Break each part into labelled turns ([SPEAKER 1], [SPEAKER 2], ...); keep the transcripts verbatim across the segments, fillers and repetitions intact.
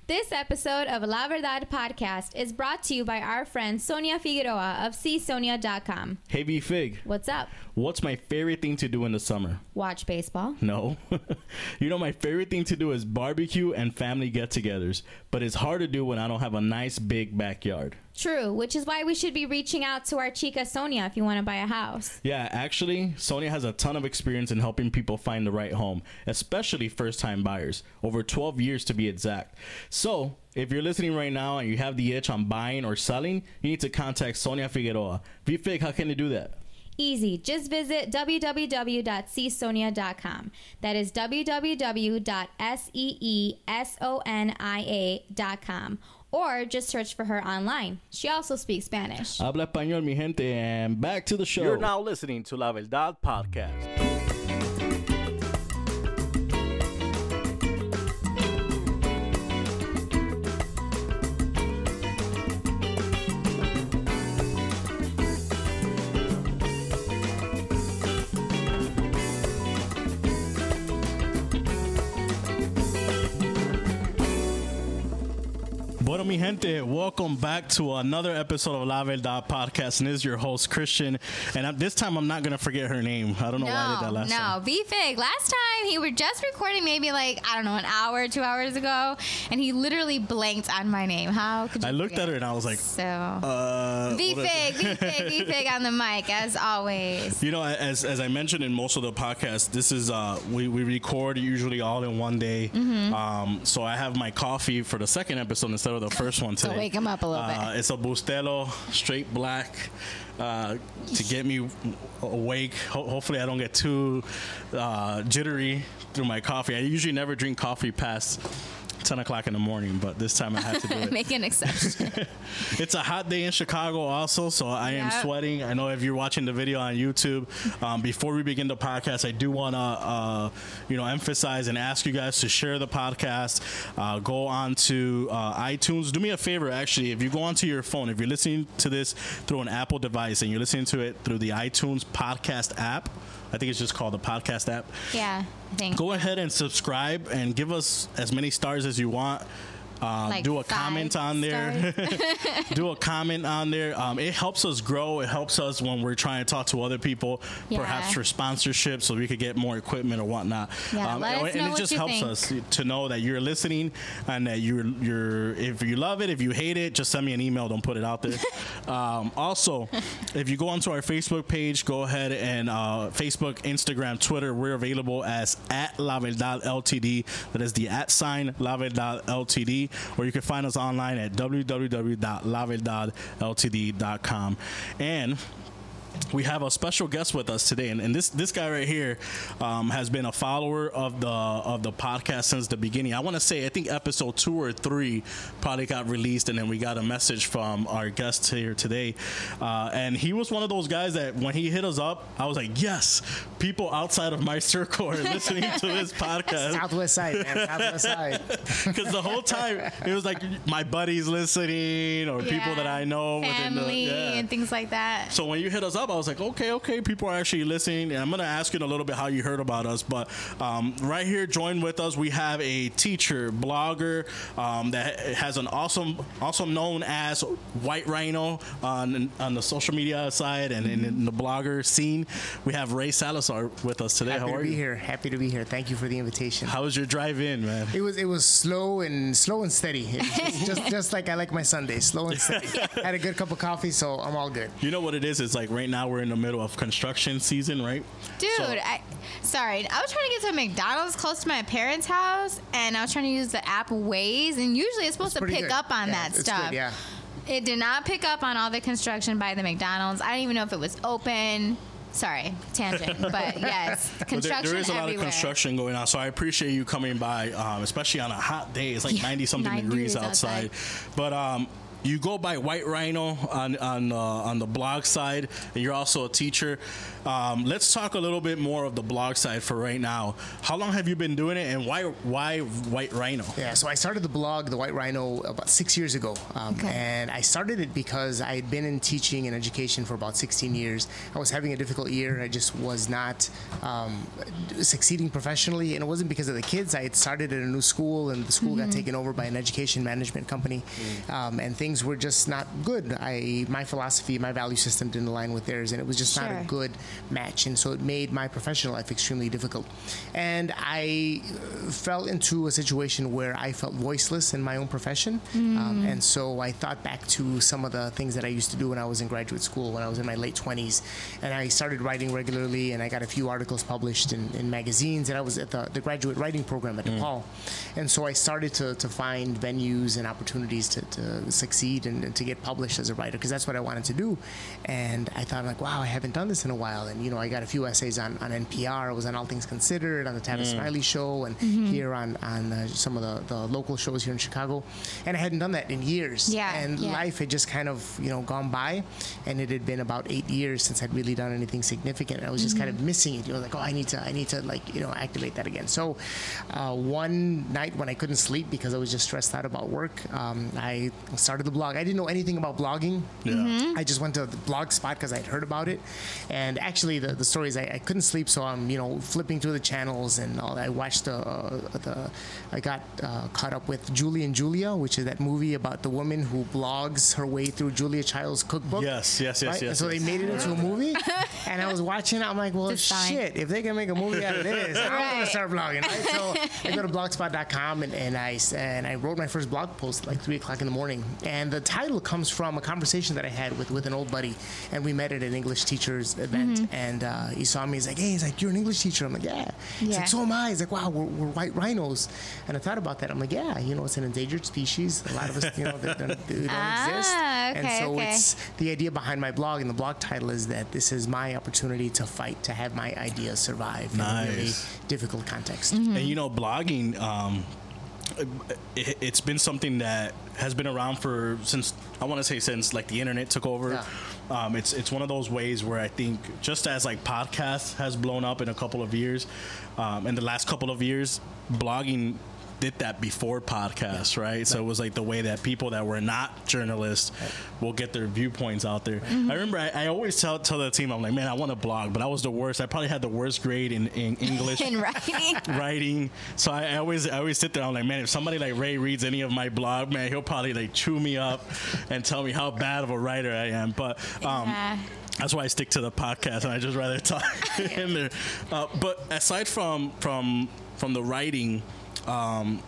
[SPEAKER 1] This episode of La Verdad Podcast is brought to you by our friend Sonia Figueroa of see sonia dot com.
[SPEAKER 2] Hey, V Fig.
[SPEAKER 1] What's up?
[SPEAKER 2] What's my favorite thing to do in the summer?
[SPEAKER 1] Watch baseball.
[SPEAKER 2] No. You know, my favorite thing to do is barbecue and family get-togethers, but it's hard to do when I don't have a nice big backyard.
[SPEAKER 1] True, which is why we should be reaching out to our chica Sonia if you want to buy a house.
[SPEAKER 2] Yeah, actually, Sonia has a ton of experience in helping people find the right home, especially first-time buyers, over twelve years to be exact. So, if you're listening right now and you have the itch on buying or selling, you need to contact Sonia Figueroa. V-Fig, how can you do that?
[SPEAKER 1] Easy. Just visit w w w dot see sonia dot com. That is w w w dot seesonia dot com. Or just search for her online. She also speaks Spanish.
[SPEAKER 2] Habla español, mi gente, and back to the show.
[SPEAKER 3] You're now listening to La Verdad Podcast.
[SPEAKER 2] Bueno, mi gente, welcome back to another episode of La Verdad Podcast, and this is your host, Christian, and I, this time I'm not going to forget her name. I don't know
[SPEAKER 4] no,
[SPEAKER 2] why I did that last
[SPEAKER 4] no.
[SPEAKER 2] time.
[SPEAKER 4] No, V-Fig, last time he were just recording maybe like, I don't know, an hour, two hours ago, and he literally blanked on my name. How could you
[SPEAKER 2] I looked
[SPEAKER 4] forget?
[SPEAKER 2] at her and I was like,
[SPEAKER 4] so,
[SPEAKER 2] uh...
[SPEAKER 4] V-Fig, V-Fig, V-Fig on the mic, as always.
[SPEAKER 2] You know, as as I mentioned in most of the podcasts, this is, uh, we, we record usually all in one day,
[SPEAKER 4] Mm-hmm.
[SPEAKER 2] um, so I have my coffee for the second episode instead of the first one today.
[SPEAKER 4] So wake him up a little
[SPEAKER 2] uh,
[SPEAKER 4] bit.
[SPEAKER 2] It's a Bustelo, straight black, uh, to get me awake. Ho- hopefully I don't get too uh, jittery through my coffee. I usually never drink coffee past ten o'clock in the morning, but this time I had to do it.
[SPEAKER 4] Make an exception.
[SPEAKER 2] It's a hot day in Chicago also, so I am
[SPEAKER 4] Yep.
[SPEAKER 2] sweating. I know if you're watching the video on YouTube, um, before we begin the podcast, I do want to, uh, you know, emphasize and ask you guys to share the podcast. Uh, go on to uh, iTunes. Do me a favor, actually, if you go onto your phone, if you're listening to this through an Apple device and you're listening to it through the iTunes podcast app, I think it's just called the podcast app.
[SPEAKER 4] Yeah, I think.
[SPEAKER 2] Go ahead and subscribe and give us as many stars as you want. Um,
[SPEAKER 4] Like
[SPEAKER 2] do a
[SPEAKER 4] five
[SPEAKER 2] comment on there. Do a comment on there. Um, it helps us grow. It helps us when we're trying to talk to other people,
[SPEAKER 4] Yeah.
[SPEAKER 2] perhaps for sponsorship, so we could get more equipment or whatnot.
[SPEAKER 4] Yeah,
[SPEAKER 2] um,
[SPEAKER 4] let
[SPEAKER 2] and,
[SPEAKER 4] us
[SPEAKER 2] and
[SPEAKER 4] know
[SPEAKER 2] it
[SPEAKER 4] what
[SPEAKER 2] just
[SPEAKER 4] you
[SPEAKER 2] helps
[SPEAKER 4] think.
[SPEAKER 2] us to know that you're listening and that you're you're. If you love it, if you hate it, just send me an email. Don't put it out there. um, also, if you go onto our Facebook page, go ahead and uh, Facebook, Instagram, Twitter. We're available as at La Verdad L T D. That is the at sign La Verdad L T D, or you can find us online at w w w dot la verdad l t d dot com. And we have a special guest with us today, and, and this this guy right here um, has been a follower of the of the podcast since the beginning. I want to say I think episode two or three probably got released, and then we got a message from our guest here today, uh, and he was one of those guys that when he hit us up, I was like, yes, people outside of my circle are listening to this podcast.
[SPEAKER 5] Southwest side, man. Southwest side.
[SPEAKER 2] Because the whole time it was like my buddies listening or people
[SPEAKER 4] Yeah.
[SPEAKER 2] that I know within the,
[SPEAKER 4] Family
[SPEAKER 2] yeah.
[SPEAKER 4] and things like that.
[SPEAKER 2] So when you hit us up, I was like, okay, okay, people are actually listening. And I'm going to ask you in a little bit how you heard about us. But um, right here, join with us, we have a teacher, blogger um, that has an awesome, also known as White Rhino on on the social media side and in, in the blogger scene. We have Ray Salazar with us today.
[SPEAKER 5] Happy
[SPEAKER 2] how
[SPEAKER 5] to
[SPEAKER 2] are
[SPEAKER 5] be
[SPEAKER 2] you?
[SPEAKER 5] here. Happy to be here. Thank you for the invitation.
[SPEAKER 2] How was your drive in, man?
[SPEAKER 5] It was it was slow and slow and steady. It was just just like I like my Sundays, slow and steady. Had a good cup of coffee, so I'm all good.
[SPEAKER 2] You know what it is? It's like right now we're in the middle of construction season, right?
[SPEAKER 4] Dude,
[SPEAKER 2] So-
[SPEAKER 4] I, sorry. I was trying to get to a McDonald's close to my parents' house, and I was trying to use the app Waze, and usually it's supposed
[SPEAKER 5] It's
[SPEAKER 4] to
[SPEAKER 5] pretty
[SPEAKER 4] pick
[SPEAKER 5] good.
[SPEAKER 4] up on
[SPEAKER 5] Yeah,
[SPEAKER 4] that
[SPEAKER 5] it's
[SPEAKER 4] stuff.
[SPEAKER 5] good, yeah.
[SPEAKER 4] It did not pick up on all the construction by the McDonald's. I don't even know if it was open. Sorry, tangent, but yes,
[SPEAKER 2] But there,
[SPEAKER 4] construction
[SPEAKER 2] there is a lot
[SPEAKER 4] everywhere.
[SPEAKER 2] of construction going on, so I appreciate you coming by, um, especially on a hot day. It's like
[SPEAKER 4] Yeah,
[SPEAKER 2] ninety something
[SPEAKER 4] ninety
[SPEAKER 2] degrees
[SPEAKER 4] degrees
[SPEAKER 2] outside.
[SPEAKER 4] outside.
[SPEAKER 2] But um, you go by White Rhino on on uh, on the blog side, and you're also a teacher. Um, let's talk a little bit more of the blog side for right now. How long have you been doing it, and why why White Rhino?
[SPEAKER 5] Yeah, so I started the blog, the White Rhino, about six years ago, um,
[SPEAKER 4] Okay.
[SPEAKER 5] and I started it because I had been in teaching and education for about sixteen years. I was having a difficult year. I just was not um, succeeding professionally, and it wasn't because of the kids. I had started at a new school, and the school got taken over by an education management company, um, and things were just not good. I my philosophy, my value system didn't align with theirs, and it was just not
[SPEAKER 4] Sure.
[SPEAKER 5] a good match, and so it made my professional life extremely difficult. And I uh, fell into a situation where I felt voiceless in my own profession, um, and so I thought back to some of the things that I used to do when I was in graduate school, when I was in my late twenties, and I started writing regularly, and I got a few articles published in, in magazines, and I was at the, the graduate writing program at DePaul, and so I started to, to find venues and opportunities to, to succeed and, and to get published as a writer, because that's what I wanted to do. And I thought, like, wow, I haven't done this in a while. And you know, I got a few essays on, on N P R. I was on All Things Considered, on the Tavis Smiley Show, and here on on uh, some of the, the local shows here in Chicago. And I hadn't done that in years.
[SPEAKER 4] Yeah,
[SPEAKER 5] And
[SPEAKER 4] yeah.
[SPEAKER 5] life had just kind of you know gone by, and it had been about eight years since I'd really done anything significant. And I was just kind of missing it. You know, like, oh, I need to I need to like you know activate that again. So uh, one night when I couldn't sleep because I was just stressed out about work, um, I started the blog. I didn't know anything about blogging.
[SPEAKER 2] Yeah.
[SPEAKER 5] I just went to the blog spot because I'd heard about it. And actually, the, the story is I, I couldn't sleep, so I'm you know flipping through the channels and all. I watched the uh, the I got uh, caught up with Julie and Julia, which is that movie about the woman who blogs her way through Julia Child's cookbook.
[SPEAKER 2] Yes, yes, yes,
[SPEAKER 5] Right?
[SPEAKER 2] yes.
[SPEAKER 5] And so
[SPEAKER 2] yes.
[SPEAKER 5] they made it into a movie, and I was watching it. I'm like, well,
[SPEAKER 4] It's fine.
[SPEAKER 5] shit. If they can make a movie out of this, I'm gonna
[SPEAKER 4] Right.
[SPEAKER 5] start blogging. Right? So I go to blogspot dot com and, and I s- and I wrote my first blog post at like three o'clock in the morning. And the title comes from a conversation that I had with, with an old buddy, and we met at an English teachers event. And uh, he saw me. He's like, hey, he's like, you're an English teacher. I'm like, yeah. He's
[SPEAKER 4] Yeah.
[SPEAKER 5] like, so am I. He's like, wow, we're, we're white rhinos. And I thought about that. I'm like, yeah, you know, it's an endangered species. A lot of us, you know, they, they, they don't
[SPEAKER 4] Ah,
[SPEAKER 5] exist. And
[SPEAKER 4] okay,
[SPEAKER 5] so
[SPEAKER 4] okay.
[SPEAKER 5] it's the idea behind my blog, and the blog title is that this is my opportunity to fight, to have my ideas survive in a really
[SPEAKER 2] Nice.
[SPEAKER 5] difficult context.
[SPEAKER 2] And you know, blogging, um, it, it's been something that has been around for since I want to say since like the internet took over.
[SPEAKER 5] Yeah.
[SPEAKER 2] Um, it's it's one of those ways where I think just as like podcast has blown up in a couple of years, um, in the last couple of years, blogging did that before podcasts, right? So it was like the way that people that were not journalists will get their viewpoints out there. I remember I, I always tell tell the team, I'm like, man, I want to blog, but I was the worst. I probably had the worst grade in, in English.
[SPEAKER 4] In writing.
[SPEAKER 2] writing. So I, I always I always sit there. I'm like, man, if somebody like Ray reads any of my blog, man, he'll probably like chew me up and tell me how bad of a writer I am. But um,
[SPEAKER 4] Yeah.
[SPEAKER 2] that's why I stick to the podcast, and I just rather talk in there. Uh, but aside from from from the writing, um,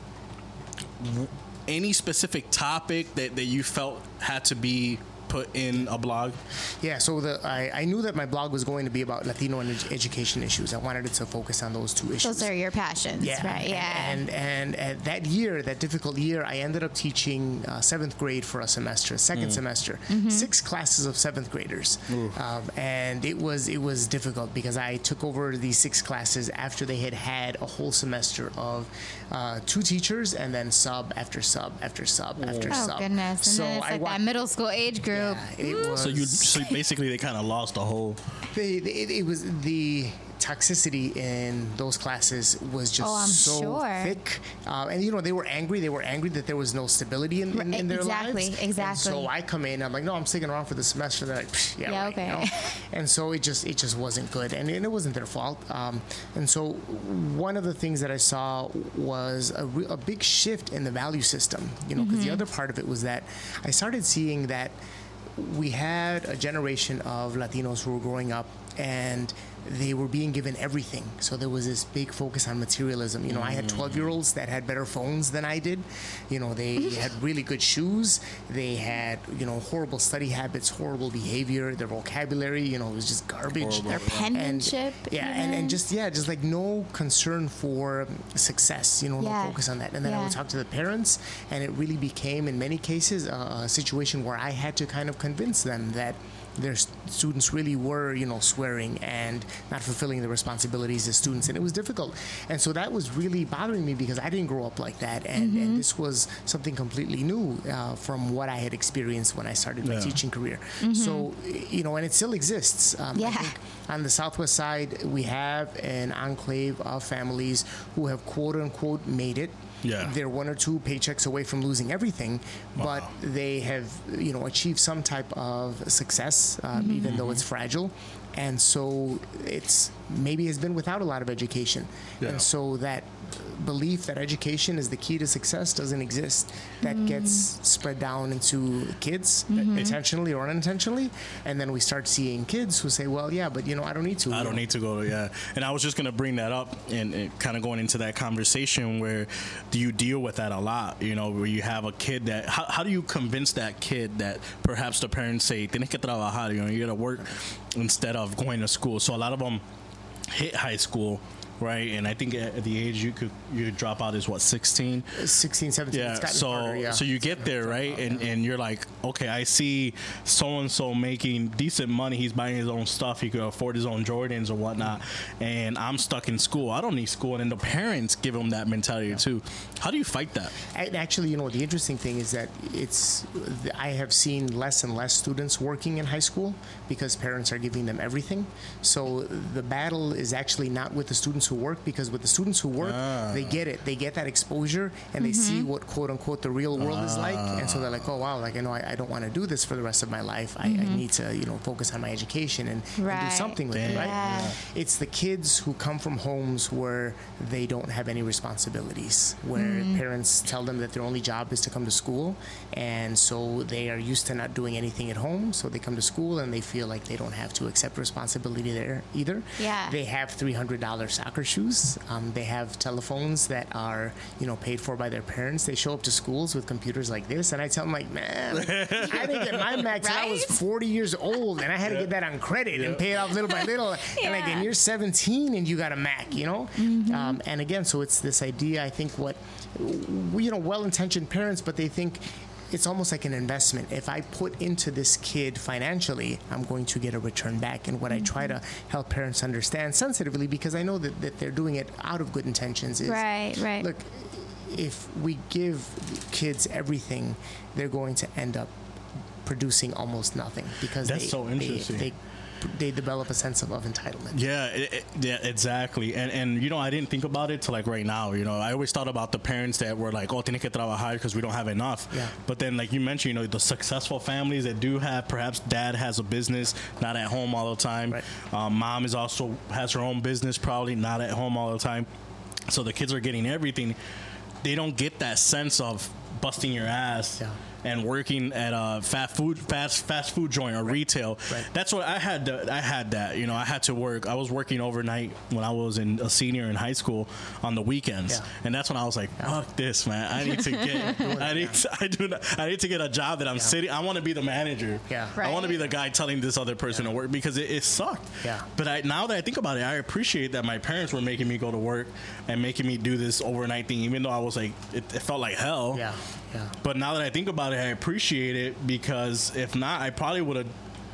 [SPEAKER 2] w- any specific topic that, that you felt had to be put in a blog?
[SPEAKER 5] Yeah, so the I, I knew that my blog was going to be about Latino and ed- education issues. I wanted it to focus on those two issues.
[SPEAKER 4] Those are your passions,
[SPEAKER 5] Yeah,
[SPEAKER 4] right? Yeah.
[SPEAKER 5] And and, and uh, that year, that difficult year, I ended up teaching uh, seventh grade for a semester, second semester, six classes of seventh graders, um, and it was it was difficult because I took over these six classes after they had had a whole semester of uh, two teachers and then sub after sub after sub after
[SPEAKER 4] oh
[SPEAKER 5] sub.
[SPEAKER 4] goodness! And
[SPEAKER 5] So
[SPEAKER 4] then it's
[SPEAKER 5] I
[SPEAKER 4] like
[SPEAKER 5] wa-
[SPEAKER 4] that middle school age group.
[SPEAKER 5] yeah, it was.
[SPEAKER 2] So you so basically they kind of lost the whole.
[SPEAKER 5] They, they, it, it was the toxicity in those classes was just
[SPEAKER 4] Oh, I'm
[SPEAKER 5] so
[SPEAKER 4] sure.
[SPEAKER 5] thick, uh, and you know they were angry. They were angry that there was no stability in, in, in their
[SPEAKER 4] Exactly,
[SPEAKER 5] lives.
[SPEAKER 4] exactly.
[SPEAKER 5] And so I come in, I'm like, no, I'm sticking around for the semester. They're like, Psh, yeah,
[SPEAKER 4] Yeah,
[SPEAKER 5] right,
[SPEAKER 4] okay.
[SPEAKER 5] you know? And so it just it just wasn't good, and, and it wasn't their fault. Um, and so one of the things that I saw was a, re- a big shift in the value system. You know, because
[SPEAKER 4] Mm-hmm.
[SPEAKER 5] the other part of it was that I started seeing that we had a generation of Latinos who were growing up and they were being given everything. So there was this big focus on materialism. You know, I had twelve-year-olds that had better phones than I did. You know, they had really good shoes. They had, you know, horrible study habits, horrible behavior. Their vocabulary, you know, was just garbage.
[SPEAKER 4] Their
[SPEAKER 5] And-
[SPEAKER 4] penmanship.
[SPEAKER 5] yeah, and, and just, yeah, just like no concern for success, you know,
[SPEAKER 4] Yeah.
[SPEAKER 5] no focus on that. And then I
[SPEAKER 4] Yeah.
[SPEAKER 5] would talk to the parents, and it really became, in many cases, a, a situation where I had to kind of convince them that their st- students really were, you know, swearing and not fulfilling the responsibilities as students, and it was difficult. And so that was really bothering me because I didn't grow up like that, and, mm-hmm. and this was something completely new uh, from what I had experienced when I started my
[SPEAKER 2] Yeah.
[SPEAKER 5] teaching career.
[SPEAKER 4] Mm-hmm.
[SPEAKER 5] So, you know, and it still exists. Um,
[SPEAKER 4] Yeah.
[SPEAKER 5] I think on the Southwest side, we have an enclave of families who have quote unquote made it.
[SPEAKER 2] Yeah.
[SPEAKER 5] They're one or two paychecks away from losing everything,
[SPEAKER 2] Wow.
[SPEAKER 5] but they have, you know, achieved some type of success, um,
[SPEAKER 4] Mm-hmm.
[SPEAKER 5] even though it's fragile. And so it's maybe has been without a lot of education.
[SPEAKER 2] Yeah.
[SPEAKER 5] And so that belief that education is the key to success doesn't exist. That
[SPEAKER 4] Mm.
[SPEAKER 5] gets spread down into kids,
[SPEAKER 4] Mm-hmm.
[SPEAKER 5] intentionally or unintentionally. And then we start seeing kids who say, well, yeah, but, you know, I don't need to.
[SPEAKER 2] I don't need to go to, yeah. And I was just going to bring that up and, and kind of going into that conversation where do you deal with that a lot, you know, where you have a kid that, how, how do you convince that kid that perhaps the parents say, tienes que trabajar, you know, you got to work instead of going to school. So a lot of them hit high school, right? And I think at the age you could you could drop out is what, sixteen?
[SPEAKER 5] sixteen, seventeen,
[SPEAKER 2] Yeah.
[SPEAKER 5] it's gotten
[SPEAKER 2] So
[SPEAKER 5] harder, yeah.
[SPEAKER 2] so you get there, right? And and you're like, okay, I see so and so making decent money. He's buying his own stuff. He could afford his own Jordans or whatnot. And I'm stuck in school. I don't need school. And then the parents give him that mentality too. How do you fight that?
[SPEAKER 5] And actually, you know, the interesting thing is that it's, I have seen less and less students working in high school because parents are giving them everything. So the battle is actually not with the students who work, because with the students who work,
[SPEAKER 2] Ah.
[SPEAKER 5] they get it. They get that exposure and they see what quote unquote the real world is like. And so they're like, oh, wow, like, I know I, I don't want to do this for the rest of my life. I, I need to, you know, focus on my education and, and
[SPEAKER 4] Right.
[SPEAKER 5] do something with it, right?
[SPEAKER 4] Yeah.
[SPEAKER 5] It's the kids who come from homes where they don't have any responsibilities, where parents tell them that their only job is to come to school, and so they are used to not doing anything at home, so they come to school and they feel like they don't have to accept responsibility there either.
[SPEAKER 4] Yeah.
[SPEAKER 5] They have three hundred dollars soccer shoes. Um, they have telephones that are, you know, paid for by their parents. They show up to schools with computers like this, and I tell them, like, man, I didn't get my Mac till I was
[SPEAKER 4] Right?
[SPEAKER 5] forty years old, and I had to get that on credit and pay it off little by little. And like, and you're seventeen and you got a Mac, you know? Um, and again, so it's this idea, I think, what, you know, well-intentioned parents, but they think it's almost like an investment. If I put into this kid financially, I'm going to get a return back. And what I try to help parents understand sensitively, because I know that, that they're doing it out of good intentions, is,
[SPEAKER 4] Right, right.
[SPEAKER 5] look, if we give kids everything, they're going to end up producing almost nothing, because
[SPEAKER 2] That's
[SPEAKER 5] they,
[SPEAKER 2] so
[SPEAKER 5] they-
[SPEAKER 2] interesting.
[SPEAKER 5] They, they develop a sense of, of entitlement.
[SPEAKER 2] Yeah, it, it- yeah, exactly. And and you know, I didn't think about it till like right now. You know, I always thought about the parents that were like, "Oh, tienes que trabajar because we don't have enough."
[SPEAKER 5] Yeah.
[SPEAKER 2] But then, like you mentioned, you know, the successful families that do have, perhaps dad has a business, not at home all the time.
[SPEAKER 5] Right.
[SPEAKER 2] Um, mom is also has her own business, probably not at home all the time. So the kids are getting everything. They don't get that sense of busting your ass.
[SPEAKER 5] Yeah.
[SPEAKER 2] And working at a fast food fast fast food joint or retail.
[SPEAKER 5] Right.
[SPEAKER 2] That's what I had. To, I had that. You know, I had to work. I was working overnight when I was in a senior in high school on the weekends,
[SPEAKER 5] Yeah.
[SPEAKER 2] and that's when I was like, "Fuck this, man! I need to get. I need. To, I do. Not, I need to get a job that I'm sitting. I want to be the manager.
[SPEAKER 5] Yeah.
[SPEAKER 2] I want to
[SPEAKER 4] Right.
[SPEAKER 2] be the guy telling this other person to work because it, it sucked.
[SPEAKER 5] Yeah.
[SPEAKER 2] But I, now that I think about it, I appreciate that my parents were making me go to work and making me do this overnight thing, even though I was like, it, it felt like hell.
[SPEAKER 5] Yeah, yeah.
[SPEAKER 2] But now that I think about it, I appreciate it, because if not, I probably would have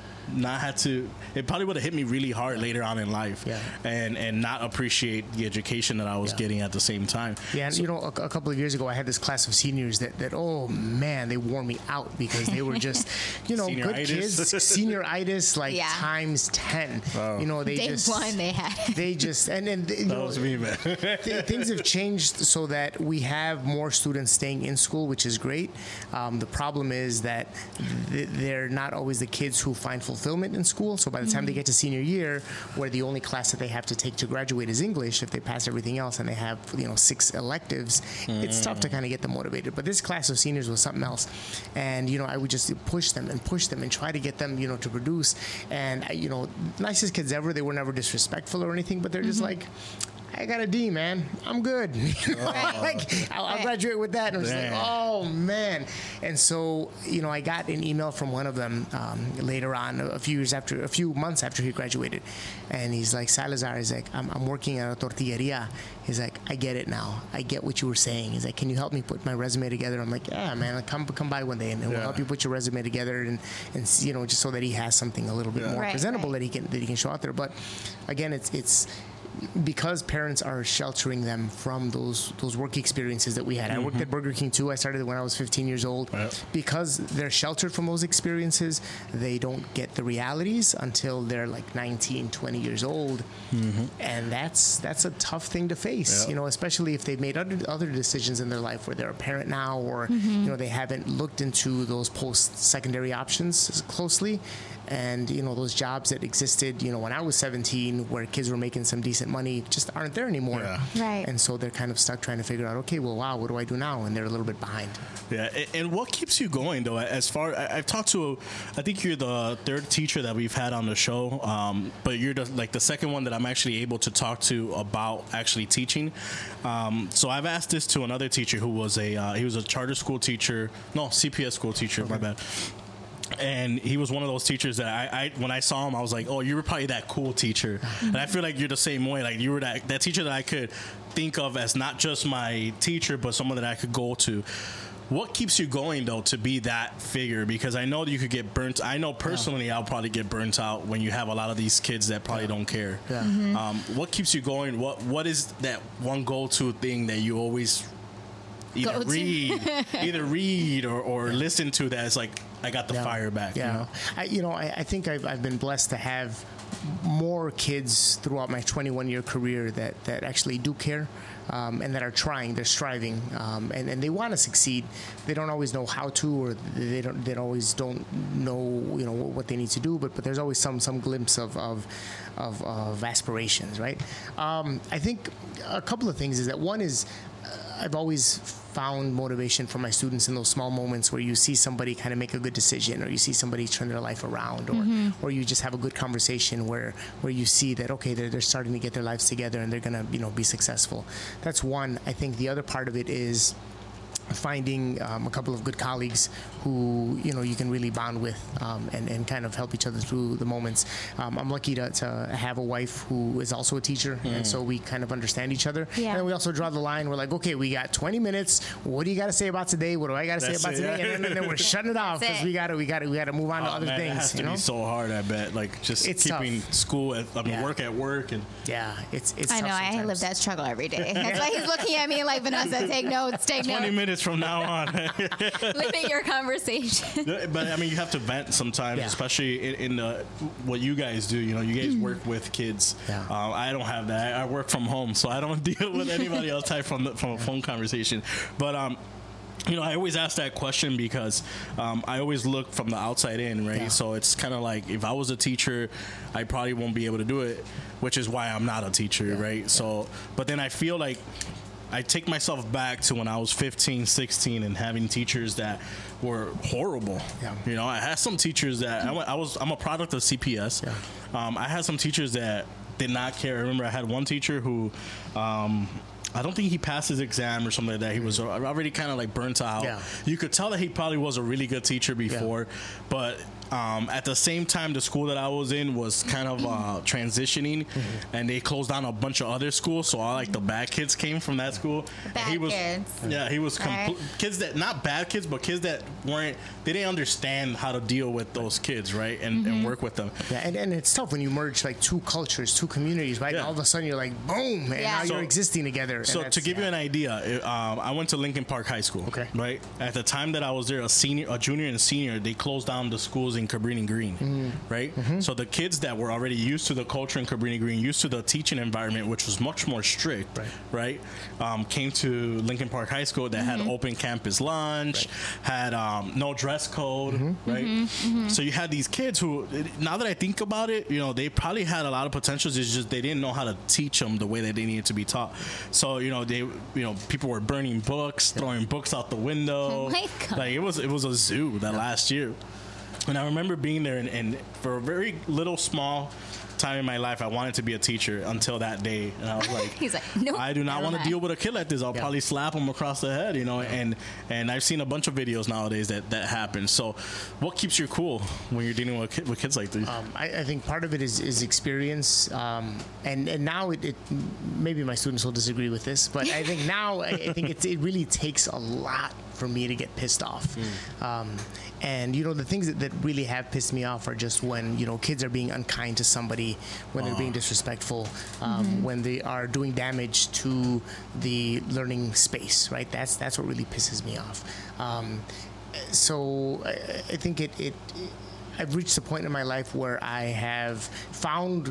[SPEAKER 2] not had to. It probably would have hit me really hard later on in life,
[SPEAKER 5] Yeah.
[SPEAKER 2] and and not appreciate the education that I was
[SPEAKER 5] Yeah.
[SPEAKER 2] getting at the same time.
[SPEAKER 5] Yeah, and you know, a, a couple of years ago, I had this class of seniors that, that oh man, they wore me out because they were just, you know, good
[SPEAKER 2] Senioritis.
[SPEAKER 5] kids, senioritis like
[SPEAKER 4] Yeah.
[SPEAKER 5] times ten.
[SPEAKER 2] Wow.
[SPEAKER 5] You know, they
[SPEAKER 4] Day
[SPEAKER 5] just
[SPEAKER 4] one, they had.
[SPEAKER 5] they just and then you
[SPEAKER 2] That
[SPEAKER 5] know,
[SPEAKER 2] was me, man.
[SPEAKER 5] th- things have changed so that we have more students staying in school, which is great. Um, the problem is that th- they're not always the kids who find fulfillment in school. So by the time they get to senior year, where the only class that they have to take to graduate is English, if they pass everything else and they have, you know, six electives, it's tough to kind of get them motivated. But this class of seniors was something else. And, you know, I would just push them and push them and try to get them, you know, to produce. And, I- you know, nicest kids ever. They were never disrespectful or anything, but they're just like, I got a D, man. I'm good. You know,
[SPEAKER 4] Right.
[SPEAKER 5] like I'll, I'll
[SPEAKER 4] Right.
[SPEAKER 5] graduate with that, and I'm just like,
[SPEAKER 2] Damn.
[SPEAKER 5] oh man. And so, you know, I got an email from one of them um, later on, a few years after, a few months after he graduated. And he's like, Salazar, he's like, I'm, I'm working at a tortilleria. He's like, I get it now. I get what you were saying. He's like, can you help me put my resume together? I'm like, yeah, man, come come by one day and, and
[SPEAKER 2] Yeah.
[SPEAKER 5] we'll help you put your resume together and, and you know, just so that he has something a little bit
[SPEAKER 2] Yeah.
[SPEAKER 5] more
[SPEAKER 4] Right,
[SPEAKER 5] presentable
[SPEAKER 4] right.
[SPEAKER 5] that he can that he can show out there. But again, it's it's because parents are sheltering them from those those work experiences that we had. I worked at Burger King too. I started when I was fifteen years old.
[SPEAKER 2] Right.
[SPEAKER 5] Because they're sheltered from those experiences, they don't get the realities until they're like nineteen, twenty years old. And that's that's a tough thing to face,
[SPEAKER 2] Yeah.
[SPEAKER 5] you know, especially if they've made other, other decisions in their life where they're a parent now or, you know, they haven't looked into those post-secondary options closely. And, you know, those jobs that existed, you know, when I was seventeen, where kids were making some decent money, just aren't there anymore.
[SPEAKER 2] Yeah.
[SPEAKER 4] Right.
[SPEAKER 5] And so they're kind of stuck trying to figure out, okay, well, wow, what do I do now? And they're a little bit behind.
[SPEAKER 2] Yeah, and, and what keeps you going though? As far I, I've talked to, I think you're the third teacher that we've had on the show, um, but you're the, like the second one that I'm actually able to talk to about actually teaching. Um, so I've asked this to another teacher who was a uh, he was a charter school teacher, no C P S school teacher, my bad. And he was one of those teachers that I, I, when I saw him, I was like, oh, you were probably that cool teacher. And I feel like you're the same way. Like you were that, that teacher that I could think of as not just my teacher, but someone that I could go to. What keeps you going, though, to be that figure? Because I know that you could get burnt. I know personally I'll probably get burnt out when you have a lot of these kids that probably don't care.
[SPEAKER 5] Yeah.
[SPEAKER 2] Um, what keeps you going? What What is that one go-to thing that you always either
[SPEAKER 4] Go-to.
[SPEAKER 2] read, either read or, or listen to that is like, I got the
[SPEAKER 5] Yeah.
[SPEAKER 2] fire back.
[SPEAKER 5] Yeah.
[SPEAKER 2] You know?
[SPEAKER 5] I, you know, I, I think I've, I've been blessed to have more kids throughout my twenty-one year career that, that actually do care um, and that are trying, they're striving, um, and, and they want to succeed. They don't always know how to, or they don't they always don't know, you know, what they need to do, but, but there's always some some glimpse of of, of, of aspirations, right? Um, I think a couple of things is that one is uh, I've always found motivation for my students in those small moments where you see somebody kind of make a good decision, or you see somebody turn their life around, or
[SPEAKER 4] Mm-hmm.
[SPEAKER 5] or you just have a good conversation where where you see that, okay, they're, they're starting to get their lives together and they're gonna, you know, be successful. That's one. I think the other part of it is finding um, a couple of good colleagues who, you know, you can really bond with um, and, and kind of help each other through the moments. Um, I'm lucky to, to have a wife who is also a teacher, and so we kind of understand each other.
[SPEAKER 4] Yeah.
[SPEAKER 5] And then we also draw the line. We're like, okay, we got twenty minutes. What do you got to say about today? What do I got to say
[SPEAKER 2] That's
[SPEAKER 5] about
[SPEAKER 2] it,
[SPEAKER 5] today?
[SPEAKER 2] yeah.
[SPEAKER 5] And then, and then we're shutting it off
[SPEAKER 4] That's
[SPEAKER 5] because
[SPEAKER 4] it.
[SPEAKER 5] we got to we got to we got to move on to
[SPEAKER 2] Oh,
[SPEAKER 5] other
[SPEAKER 2] man,
[SPEAKER 5] things.
[SPEAKER 2] That has to
[SPEAKER 5] you know?
[SPEAKER 2] be so hard, I bet. Like just
[SPEAKER 5] It's
[SPEAKER 2] keeping
[SPEAKER 5] tough.
[SPEAKER 2] school, at, I mean,
[SPEAKER 5] Yeah.
[SPEAKER 2] work at work, and
[SPEAKER 5] Yeah, it's it's.
[SPEAKER 4] I
[SPEAKER 5] tough
[SPEAKER 4] know. I
[SPEAKER 5] sometimes.
[SPEAKER 4] live that struggle every day. That's why he's looking at me like, Vanessa, take notes, take
[SPEAKER 2] twenty
[SPEAKER 4] notes.
[SPEAKER 2] minutes from now on.
[SPEAKER 4] Limit your conversation.
[SPEAKER 2] But I mean, you have to vent sometimes,
[SPEAKER 5] Yeah.
[SPEAKER 2] especially in, in the what you guys do. You know, you guys work with kids.
[SPEAKER 5] Yeah.
[SPEAKER 2] Um, I don't have that. I work from home, so I don't deal with anybody else type from the, from a phone conversation. But um, you know, I always ask that question because um, I always look from the outside in, right?
[SPEAKER 5] Yeah.
[SPEAKER 2] So it's kind of like if I was a teacher, I probably won't be able to do it, which is why I'm not a teacher, right? So, but then I feel like I take myself back to when I was fifteen, sixteen and having teachers that were horrible.
[SPEAKER 5] Yeah.
[SPEAKER 2] You know, I had some teachers that I, went- I was, I'm a product of C P S.
[SPEAKER 5] Yeah.
[SPEAKER 2] Um, I had some teachers that did not care. I remember I had one teacher who, um, I don't think he passed his exam or something like that. He was already kind of like burnt out.
[SPEAKER 5] Yeah.
[SPEAKER 2] You could tell that he probably was a really good teacher before, but um, at the same time, the school that I was in was kind of uh, transitioning, and they closed down a bunch of other schools. So all like the bad kids came from that school. And
[SPEAKER 4] Bad
[SPEAKER 2] he was,
[SPEAKER 4] kids.
[SPEAKER 2] Yeah, he was compl-
[SPEAKER 4] Right.
[SPEAKER 2] kids that not bad kids, but kids that weren't. They didn't understand how to deal with those kids, right, and,
[SPEAKER 4] Mm-hmm.
[SPEAKER 2] and work with them.
[SPEAKER 5] Yeah, and, and it's tough when you merge like two cultures, two communities, right?
[SPEAKER 2] Yeah.
[SPEAKER 5] And all of a sudden you're like, boom, and
[SPEAKER 4] Yeah.
[SPEAKER 5] now
[SPEAKER 2] So-
[SPEAKER 5] you're existing together. and
[SPEAKER 2] So
[SPEAKER 5] that's-
[SPEAKER 2] to give you
[SPEAKER 5] yeah.
[SPEAKER 2] an idea, it, um, I went to Lincoln Park High School.
[SPEAKER 5] Okay.
[SPEAKER 2] Right at the time that I was there, a senior, a junior, and a senior, they closed down the schools in Cabrini Green.
[SPEAKER 5] Mm-hmm.
[SPEAKER 2] Right. So the kids that were already used to the culture in Cabrini Green, used to the teaching environment, which was much more strict.
[SPEAKER 5] Right.
[SPEAKER 2] Right. Um, came to Lincoln Park High School that had open campus lunch, had um, no dress code.
[SPEAKER 5] Mm-hmm.
[SPEAKER 2] Right. So you had these kids who, now that I think about it, you know, they probably had a lot of potentials. It's just they didn't know how to teach them the way that they needed to be taught. So you know, they, you know, people were burning books, throwing books out the window.
[SPEAKER 4] Oh my God.
[SPEAKER 2] Like it was, it was a zoo that last year. And I remember being there, and, and for a very little small time in my life I wanted to be a teacher until that day, and I was like,
[SPEAKER 4] He's like, nope,
[SPEAKER 2] I do not
[SPEAKER 4] never
[SPEAKER 2] want to
[SPEAKER 4] mind.
[SPEAKER 2] deal with a kid like this. I'll
[SPEAKER 5] Yeah.
[SPEAKER 2] probably slap him across the head, you know. And and I've seen a bunch of videos nowadays that that happen. So, what keeps you cool when you're dealing with kid, with kids like these?
[SPEAKER 5] Um, I, I think part of it is, is experience, um, and and now it, it maybe my students will disagree with this, but I think now I, I think it's, it really takes a lot for me to get pissed off.
[SPEAKER 2] Mm.
[SPEAKER 5] Um, and you know the things that, that really have pissed me off are just when you know kids are being unkind to somebody, when they're being disrespectful, um, when they are doing damage to the learning space. Right? That's that's what really pisses me off. Um, so I, I think it, it I've reached a point in my life where I have found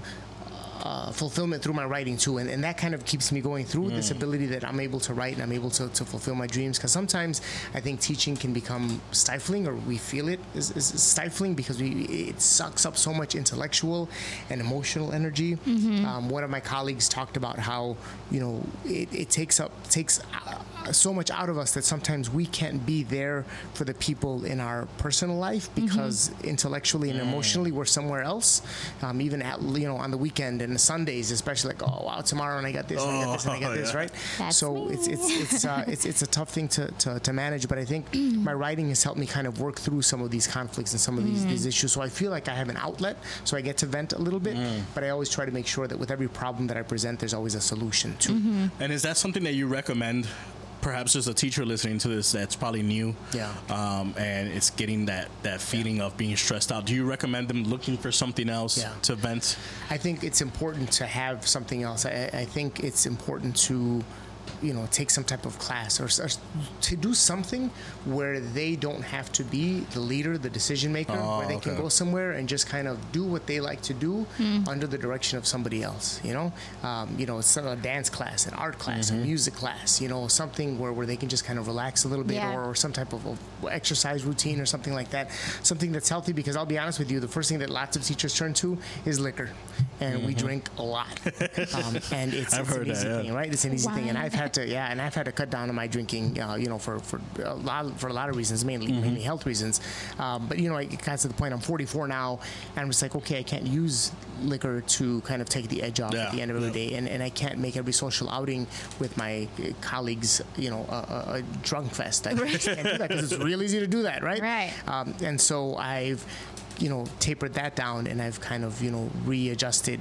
[SPEAKER 5] uh, fulfillment through my writing too, and, and that kind of keeps me going through this ability that I'm able to write and I'm able to, to fulfill my dreams. Because sometimes I think teaching can become stifling, or we feel it is, is stifling because we it sucks up so much intellectual and emotional energy. Um, one of my colleagues talked about how you know it, it takes up takes. Uh, so much out of us that sometimes we can't be there for the people in our personal life because intellectually and emotionally we're somewhere else. Um, even at you know on the weekend and the Sundays, especially like oh wow tomorrow and I got this and I got this and I got
[SPEAKER 2] Oh,
[SPEAKER 5] this
[SPEAKER 2] yeah.
[SPEAKER 5] right.
[SPEAKER 4] That's
[SPEAKER 5] so
[SPEAKER 4] me.
[SPEAKER 5] it's it's it's uh, it's it's a tough thing to, to, to manage. But I think my writing has helped me kind of work through some of these conflicts and some of these, these issues. So I feel like I have an outlet, so I get to vent a little bit. But I always try to make sure that with every problem that I present, there's always a solution too.
[SPEAKER 2] And is that something that you recommend? Perhaps there's a teacher listening to this that's probably new,
[SPEAKER 5] Yeah.
[SPEAKER 2] um, and it's getting that, that feeling of being stressed out. Do you recommend them looking for something else
[SPEAKER 5] Yeah.
[SPEAKER 2] to vent?
[SPEAKER 5] I think it's important to have something else. I, I think it's important to, you know, take some type of class or, or to do something where they don't have to be the leader, the decision maker,
[SPEAKER 2] Oh,
[SPEAKER 5] where they can
[SPEAKER 2] okay.
[SPEAKER 5] go somewhere and just kind of do what they like to do under the direction of somebody else. You know, um, you know, it's a dance class, an art class, a music class. You know, something where, where they can just kind of relax a little bit,
[SPEAKER 4] Yeah.
[SPEAKER 5] or, or some type of, of exercise routine or something like that. Something that's healthy, because I'll be honest with you, the first thing that lots of teachers turn to is liquor, and we drink a lot. Um, and it's,
[SPEAKER 2] I've
[SPEAKER 5] it's
[SPEAKER 2] heard
[SPEAKER 5] an
[SPEAKER 2] that,
[SPEAKER 5] easy
[SPEAKER 2] yeah.
[SPEAKER 5] thing, right? It's an easy thing, and
[SPEAKER 4] Wine.
[SPEAKER 5] I've had to, yeah, and I've had to cut down on my drinking, uh, you know, for for a lot for a lot of reasons, mainly mainly health reasons. Um, but you know, it got to the point. I'm forty-four now, and I'm just like, okay, I can't use liquor to kind of take the edge off
[SPEAKER 2] Yeah,
[SPEAKER 5] at the end of every
[SPEAKER 2] yeah.
[SPEAKER 5] day, and, and I can't make every social outing with my uh, colleagues, you know, a, a, a drunk fest. I just can't do that because it's real easy to do that, right?
[SPEAKER 4] Right.
[SPEAKER 5] Um, and so I've, you know, tapered that down, and I've kind of, you know, readjusted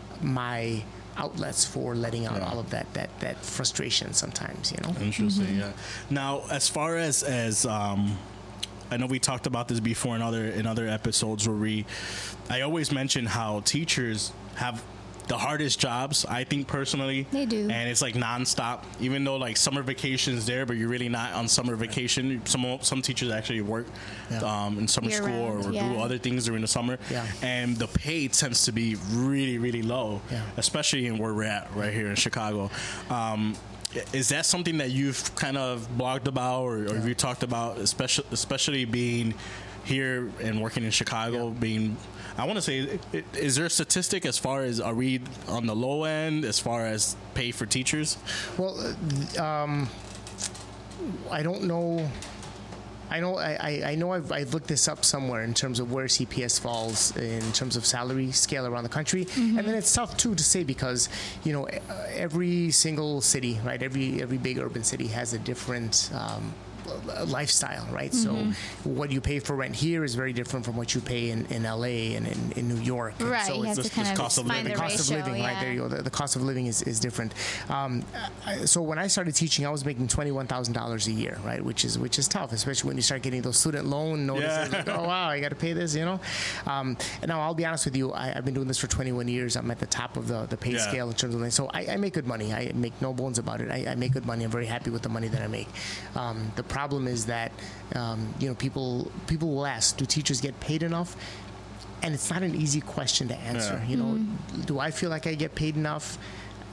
[SPEAKER 5] my outlets for letting out
[SPEAKER 2] Yeah.
[SPEAKER 5] all of that that that frustration sometimes, you know.
[SPEAKER 2] Interesting. Yeah. Now, as far as as um, I know we talked about this before in other in other episodes where we, I always mention how teachers have the hardest jobs, I think personally.
[SPEAKER 4] They do.
[SPEAKER 2] And it's like nonstop, even though like summer vacation's there, but you're really not on summer vacation. Some some teachers actually work
[SPEAKER 5] Yeah.
[SPEAKER 2] um, in summer
[SPEAKER 4] Year
[SPEAKER 2] school or,
[SPEAKER 4] round,
[SPEAKER 2] or do
[SPEAKER 4] yeah.
[SPEAKER 2] other things during the summer.
[SPEAKER 5] Yeah.
[SPEAKER 2] And the pay tends to be really, really low,
[SPEAKER 5] Yeah.
[SPEAKER 2] especially in where we're at right here in Chicago. Um, is that something that you've kind of blogged about, or, or have you talked about, especially especially being here and working in Chicago, being, I want to say, i- is there a statistic as far as, are we on the low end as far as pay for teachers?
[SPEAKER 5] Well, uh, um, I don't know. I know. I, I, I know. I've, I've looked this up somewhere in terms of where C P S falls in terms of salary scale around the country, and then it's tough too to say because you know e- every single city, right? Every every big urban city has a different. Um, lifestyle, right? So what you pay for rent here is very different from what you pay in, in L A and in, in New York. And
[SPEAKER 4] Right,
[SPEAKER 5] so
[SPEAKER 4] you
[SPEAKER 5] it's
[SPEAKER 4] have to
[SPEAKER 2] just-
[SPEAKER 4] kind
[SPEAKER 2] just
[SPEAKER 4] of
[SPEAKER 2] cost of
[SPEAKER 4] find
[SPEAKER 2] living.
[SPEAKER 4] the
[SPEAKER 5] cost
[SPEAKER 4] ratio.
[SPEAKER 5] of living,
[SPEAKER 4] yeah.
[SPEAKER 5] right? There you go. The, the cost of living is, is different. Um, I, so when I started teaching, I was making twenty-one thousand dollars a year, right? Which is which is tough, especially when you start getting those student loan notices.
[SPEAKER 2] Yeah.
[SPEAKER 5] Like, oh wow, I got to pay this, you know. Um, and now I'll be honest with you, I, I've been doing this for twenty-one years. I'm at the top of the, the pay
[SPEAKER 2] Yeah.
[SPEAKER 5] scale in terms of that. So I, I make good money. I make no bones about it. I, I make good money. I'm very happy with the money that I make. Um, the problem is that um, you know people people will ask, do teachers get paid enough? And it's not an easy question to answer.
[SPEAKER 2] Yeah.
[SPEAKER 5] You know, do I feel like I get paid enough?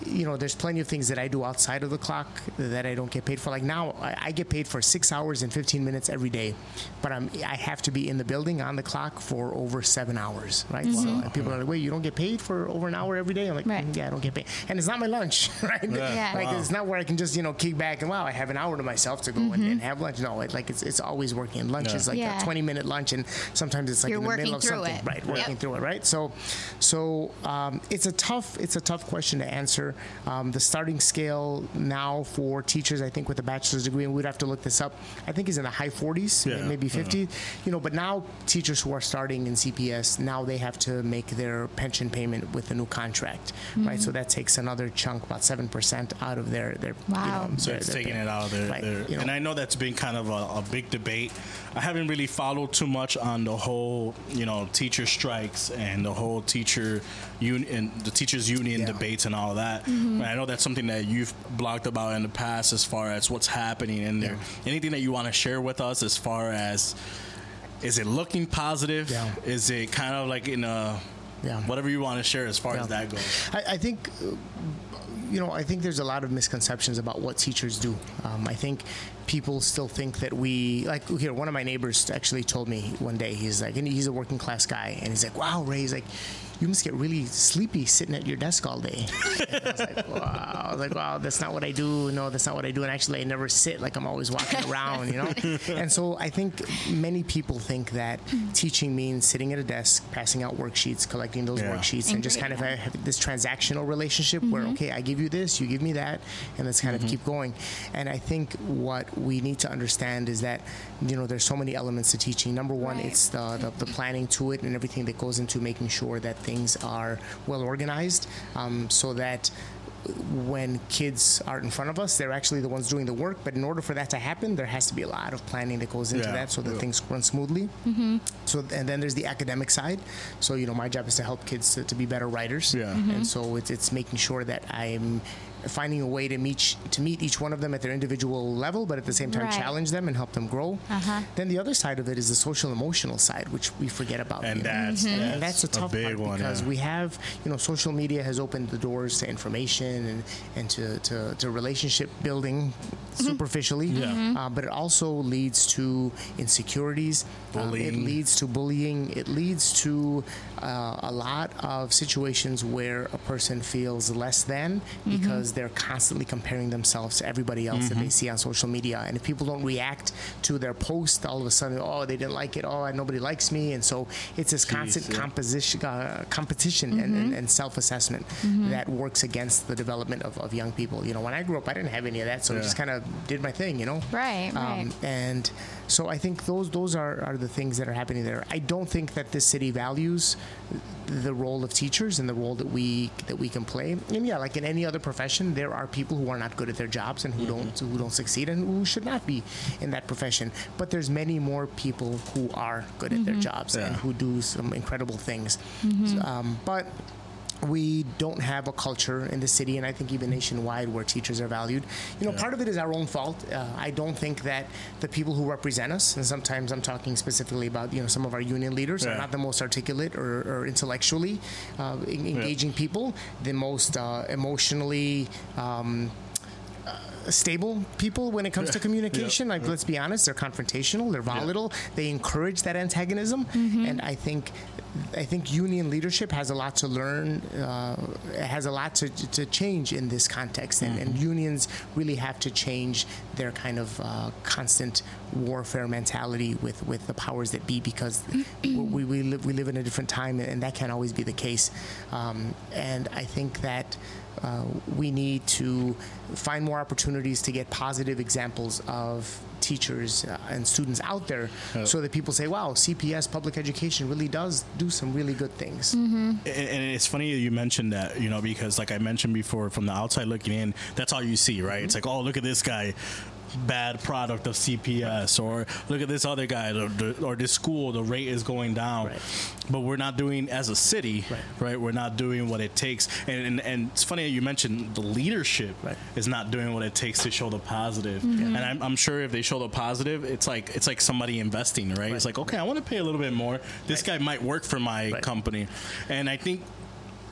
[SPEAKER 5] you know, there's plenty of things that I do outside of the clock that I don't get paid for. Like now, I, I get paid for six hours and fifteen minutes every day, but I'm I have to be in the building on the clock for over seven hours, right?
[SPEAKER 4] Mm-hmm.
[SPEAKER 5] So people are like, wait, you don't get paid for over an hour every day? I'm like,
[SPEAKER 4] Right.
[SPEAKER 5] "Mm, yeah, I don't get paid, and it's not my lunch, right?
[SPEAKER 2] Yeah.
[SPEAKER 4] Yeah.
[SPEAKER 5] Like
[SPEAKER 2] Wow.
[SPEAKER 5] it's not where I can just you know kick back and wow, I have an hour to myself to go and, and have lunch. No, it, like it's it's always working. Lunch
[SPEAKER 2] Yeah.
[SPEAKER 5] is like
[SPEAKER 4] Yeah.
[SPEAKER 5] a twenty minute lunch, and sometimes it's like
[SPEAKER 4] You're
[SPEAKER 5] in the
[SPEAKER 4] working
[SPEAKER 5] middle of
[SPEAKER 4] through
[SPEAKER 5] something,
[SPEAKER 4] it.
[SPEAKER 5] right? Working
[SPEAKER 4] Yep.
[SPEAKER 5] through it, right? So, so um, it's a tough it's a tough question to answer. Um, the starting scale now for teachers, I think, with a bachelor's degree, and we'd have to look this up. I think is in the high forties,
[SPEAKER 2] Yeah.
[SPEAKER 5] maybe fifty. You know, but now teachers who are starting in C P S now they have to make their pension payment with a new contract, right? So that takes another chunk, about seven percent, out of their their.
[SPEAKER 4] Wow.
[SPEAKER 5] You know,
[SPEAKER 2] So
[SPEAKER 5] their-
[SPEAKER 2] it's
[SPEAKER 5] their
[SPEAKER 2] taking
[SPEAKER 5] pay-
[SPEAKER 2] it out of their,
[SPEAKER 5] Right,
[SPEAKER 2] their
[SPEAKER 5] you know.
[SPEAKER 2] and I know that's been kind of a, a big debate. I haven't really followed too much on the whole, you know, teacher strikes and the whole teacher union, the teachers union
[SPEAKER 5] Yeah.
[SPEAKER 2] debates and all of that. And I know that's something that you've blogged about in the past as far as what's happening in there. Anything that you want to share with us as far as, is it looking positive?
[SPEAKER 5] Yeah.
[SPEAKER 2] Is it kind of like in a,
[SPEAKER 5] Yeah.
[SPEAKER 2] whatever you want to share as far
[SPEAKER 5] Yeah.
[SPEAKER 2] as that goes?
[SPEAKER 5] I, I think, uh, you know, I think there's a lot of misconceptions about what teachers do. Um, I think people still think that we, like, here, one of my neighbors actually told me one day, he's like, and he's a working class guy, and he's like, wow, Ray, he's like, you must get really sleepy sitting at your desk all day. And I was like, wow. I was like, wow, that's not what I do. No, that's not what I do. And actually, I never sit. Like, I'm always walking around, you know? And so I think many people think that teaching means sitting at a desk, passing out worksheets, collecting those
[SPEAKER 2] Yeah.
[SPEAKER 5] worksheets, and,
[SPEAKER 4] And
[SPEAKER 5] just kind of
[SPEAKER 4] grading
[SPEAKER 5] have this transactional relationship where, okay, I give you this, you give me that, and let's kind of keep going. And I think what we need to understand is that, you know, there's so many elements to teaching. Number one,
[SPEAKER 4] Right.
[SPEAKER 5] it's the, the, the planning to it and everything that goes into making sure that things are well organized, um, so that when kids are in front of us, they're actually the ones doing the work. But in order for that to happen, there has to be a lot of planning that goes into
[SPEAKER 2] Yeah.
[SPEAKER 5] that so that
[SPEAKER 2] Yeah.
[SPEAKER 5] things run smoothly. So, and then there's the academic side. So, you know, my job is to help kids to, to be better writers.
[SPEAKER 2] Yeah.
[SPEAKER 5] And so it's, it's making sure that I'm finding a way to meet to meet each one of them at their individual level, but at the same time
[SPEAKER 4] Right.
[SPEAKER 5] challenge them and help them grow.
[SPEAKER 4] Uh-huh.
[SPEAKER 5] Then the other side of it is the social emotional side, which we forget about.
[SPEAKER 2] And
[SPEAKER 5] you know.
[SPEAKER 2] that's,
[SPEAKER 5] And
[SPEAKER 2] that's,
[SPEAKER 5] that's a tough
[SPEAKER 2] big
[SPEAKER 5] part
[SPEAKER 2] one,
[SPEAKER 5] because
[SPEAKER 2] yeah.
[SPEAKER 5] we have, you know, social media has opened the doors to information and, and to, to, to relationship building superficially.
[SPEAKER 2] Yeah.
[SPEAKER 5] Uh, but it also leads to insecurities. Um, it
[SPEAKER 2] Bullying.
[SPEAKER 5] leads to bullying. It leads to uh, a lot of situations where a person feels less than because they're constantly comparing themselves to everybody else that they see on social media. And if people don't react to their post, all of a sudden, oh, they didn't like it. Oh, nobody likes me. And so it's this constant
[SPEAKER 2] yeah.
[SPEAKER 5] composition, uh, competition and, and, and self-assessment that works against the development of, of young people. You know, when I grew up, I didn't have any of that, so I
[SPEAKER 2] Yeah.
[SPEAKER 5] just kind of did my thing. You know,
[SPEAKER 4] Right, right.
[SPEAKER 5] and so I think those those are, are the things that are happening there. I don't think that this city values the role of teachers and the role that we that we can play. And yeah, like in any other profession, there are people who are not good at their jobs and who don't who don't succeed and who should not be in that profession. But there's many more people who are good at their jobs and
[SPEAKER 2] Yeah.
[SPEAKER 5] who do some incredible things. Um, but we don't have a culture in the city, and I think even nationwide, where teachers are valued. You know,
[SPEAKER 2] Yeah.
[SPEAKER 5] part of it is our own fault. Uh, I don't think that the people who represent us, and sometimes I'm talking specifically about, you know, some of our union leaders,
[SPEAKER 2] Yeah.
[SPEAKER 5] are not the most articulate or, or intellectually uh, en- engaging people, the most uh, emotionally um, stable people when it comes to communication. Like, let's be honest, they're confrontational, they're volatile, they encourage that antagonism, and I think I think union leadership has a lot to learn, uh, has a lot to, to change in this context, and, and unions really have to change their kind of uh, constant warfare mentality with, with the powers that be, because we, we, live, we live in a different time, and that can't always be the case. Um, and I think that Uh, we need to find more opportunities to get positive examples of teachers uh, and students out there, so that people say, wow, C P S, public education, really does do some really good things.
[SPEAKER 2] And, and it's funny that you mentioned that, you know, because like I mentioned before, from the outside looking in, that's all you see, right? It's like, oh, look at this guy, bad product of C P S, or look at this other guy, or, or this school, the rate is going down.
[SPEAKER 5] Right.
[SPEAKER 2] But we're not doing, as a city,
[SPEAKER 5] Right.
[SPEAKER 2] right? We're not doing what it takes. And, and, and it's funny that you mentioned the leadership
[SPEAKER 5] Right.
[SPEAKER 2] is not doing what it takes to show the positive. And I'm, I'm sure if they show the positive, it's like it's like somebody investing, right? It's like, okay, I want to pay a little bit more. This guy might work for my
[SPEAKER 5] Right.
[SPEAKER 2] company. And I think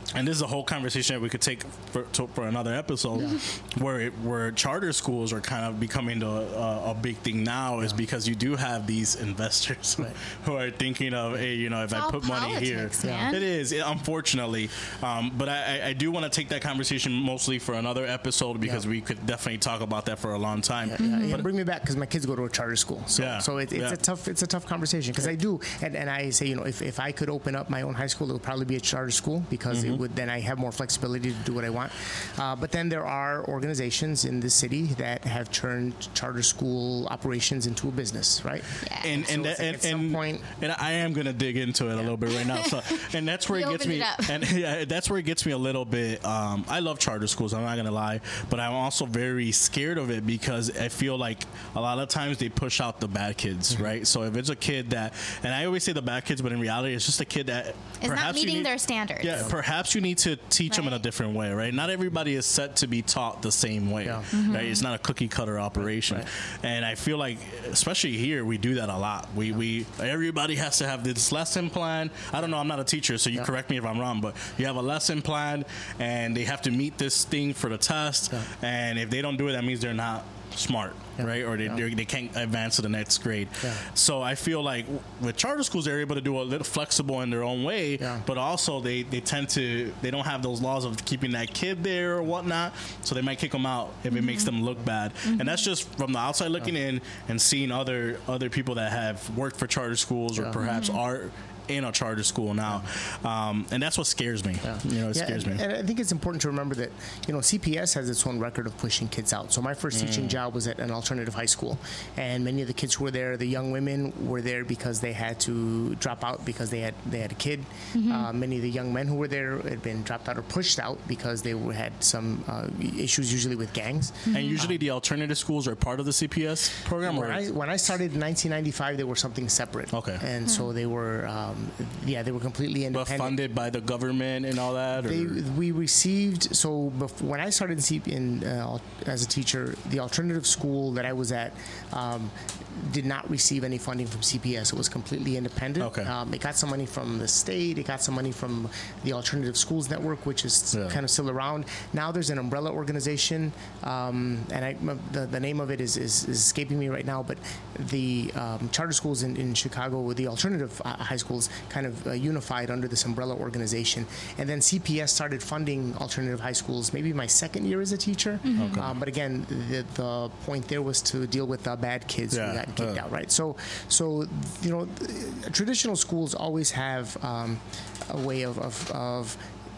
[SPEAKER 2] and this is a whole conversation that we could take for, to, for another episode, yeah. where it, where charter schools are kind of becoming a, a, a big thing now, yeah. is because you do have these investors right. who are thinking of, hey, you know, if
[SPEAKER 4] it's
[SPEAKER 2] I put money here,
[SPEAKER 4] man.
[SPEAKER 2] it is, it, unfortunately. Um, but I, I do want to take that conversation mostly for another episode because yeah. we could definitely talk about that for a long time.
[SPEAKER 5] Yeah, yeah, yeah. But bring me back because my kids go to a charter school, so
[SPEAKER 2] yeah.
[SPEAKER 5] so it, it's
[SPEAKER 2] yeah.
[SPEAKER 5] a tough it's a tough conversation because I do, and, and I say, you know, if, if I could open up my own high school, it would probably be a charter school because mm-hmm. it would then I have more flexibility to do what I want. Uh, but then there are organizations in this city that have turned charter school operations into a business, right?
[SPEAKER 4] Yeah.
[SPEAKER 2] And
[SPEAKER 5] so
[SPEAKER 2] and
[SPEAKER 5] like
[SPEAKER 2] and,
[SPEAKER 5] at some
[SPEAKER 2] and,
[SPEAKER 5] point,
[SPEAKER 2] and I am gonna dig into it yeah. a little bit right now. So and that's where it gets me.
[SPEAKER 4] It
[SPEAKER 2] and yeah, that's where it gets me a little bit. Um, I love charter schools. I'm not gonna lie, but I'm also very scared of it because I feel like a lot of times they push out the bad kids, mm-hmm. right? So if it's a kid that, and I always say the bad kids, but in reality, it's just a kid that
[SPEAKER 4] is
[SPEAKER 2] perhaps
[SPEAKER 4] not meeting
[SPEAKER 2] need,
[SPEAKER 4] their standards.
[SPEAKER 2] Yeah, perhaps you need to teach
[SPEAKER 4] right.
[SPEAKER 2] them in a different way, right? Not everybody is set to be taught the same way,
[SPEAKER 5] yeah.
[SPEAKER 4] mm-hmm.
[SPEAKER 2] right? It's not a cookie cutter operation,
[SPEAKER 5] right.
[SPEAKER 2] and I feel like, especially here, we do that a lot. We yeah. we everybody has to have this lesson plan. I don't know. I'm not a teacher, so you yeah. correct me if I'm wrong, but you have a lesson plan, and they have to meet this thing for the test, yeah. and if they don't do it, that means they're not smart, yeah. right? Or they yeah. they can't advance to the next grade. Yeah. So I feel like with charter schools, they're able to do a little flexible in their own way, yeah. but also they, they tend to, they don't have those laws of keeping that kid there or whatnot, so they might kick them out if mm-hmm. it makes them look bad. Mm-hmm. And that's just from the outside looking yeah. in and seeing other other people that have worked for charter schools or yeah. perhaps mm-hmm. are in a charter school now, um, and that's what scares me. Yeah. You know, it
[SPEAKER 5] yeah,
[SPEAKER 2] scares
[SPEAKER 5] and,
[SPEAKER 2] me.
[SPEAKER 5] And I think it's important to remember that, you know, C P S has its own record of pushing kids out. So my first mm. teaching job was at an alternative high school, and many of the kids who were there, the young women, were there because they had to drop out because they had they had a kid. Mm-hmm. Uh, many of the young men who were there had been dropped out or pushed out because they were, had some uh, issues, usually with gangs.
[SPEAKER 2] Mm-hmm. And usually, um, the alternative schools are part of the C P S program.
[SPEAKER 5] When
[SPEAKER 2] or
[SPEAKER 5] I when I started in nineteen ninety-five, they were something separate.
[SPEAKER 2] Okay,
[SPEAKER 5] and mm-hmm. so they were, um, yeah, they were completely independent.
[SPEAKER 2] But funded by the government and all that?
[SPEAKER 5] They, we received, so before, when I started in, C P, in uh, as a teacher, the alternative school that I was at um, did not receive any funding from C P S. It was completely independent.
[SPEAKER 2] Okay.
[SPEAKER 5] Um, it got some money from the state. It got some money from the Alternative Schools Network, which is yeah. kind of still around. Now there's an umbrella organization, um, and I, the, the name of it is, is, is escaping me right now, but the um, charter schools in, in Chicago with the alternative uh, high schools kind of uh, unified under this umbrella organization. And then C P S started funding alternative high schools maybe my second year as a teacher. Mm-hmm. Okay. Um, but again, the, the point there was to deal with the bad kids yeah. who got kicked uh. out, right? So, so you know, traditional schools always have um, a way of, of, of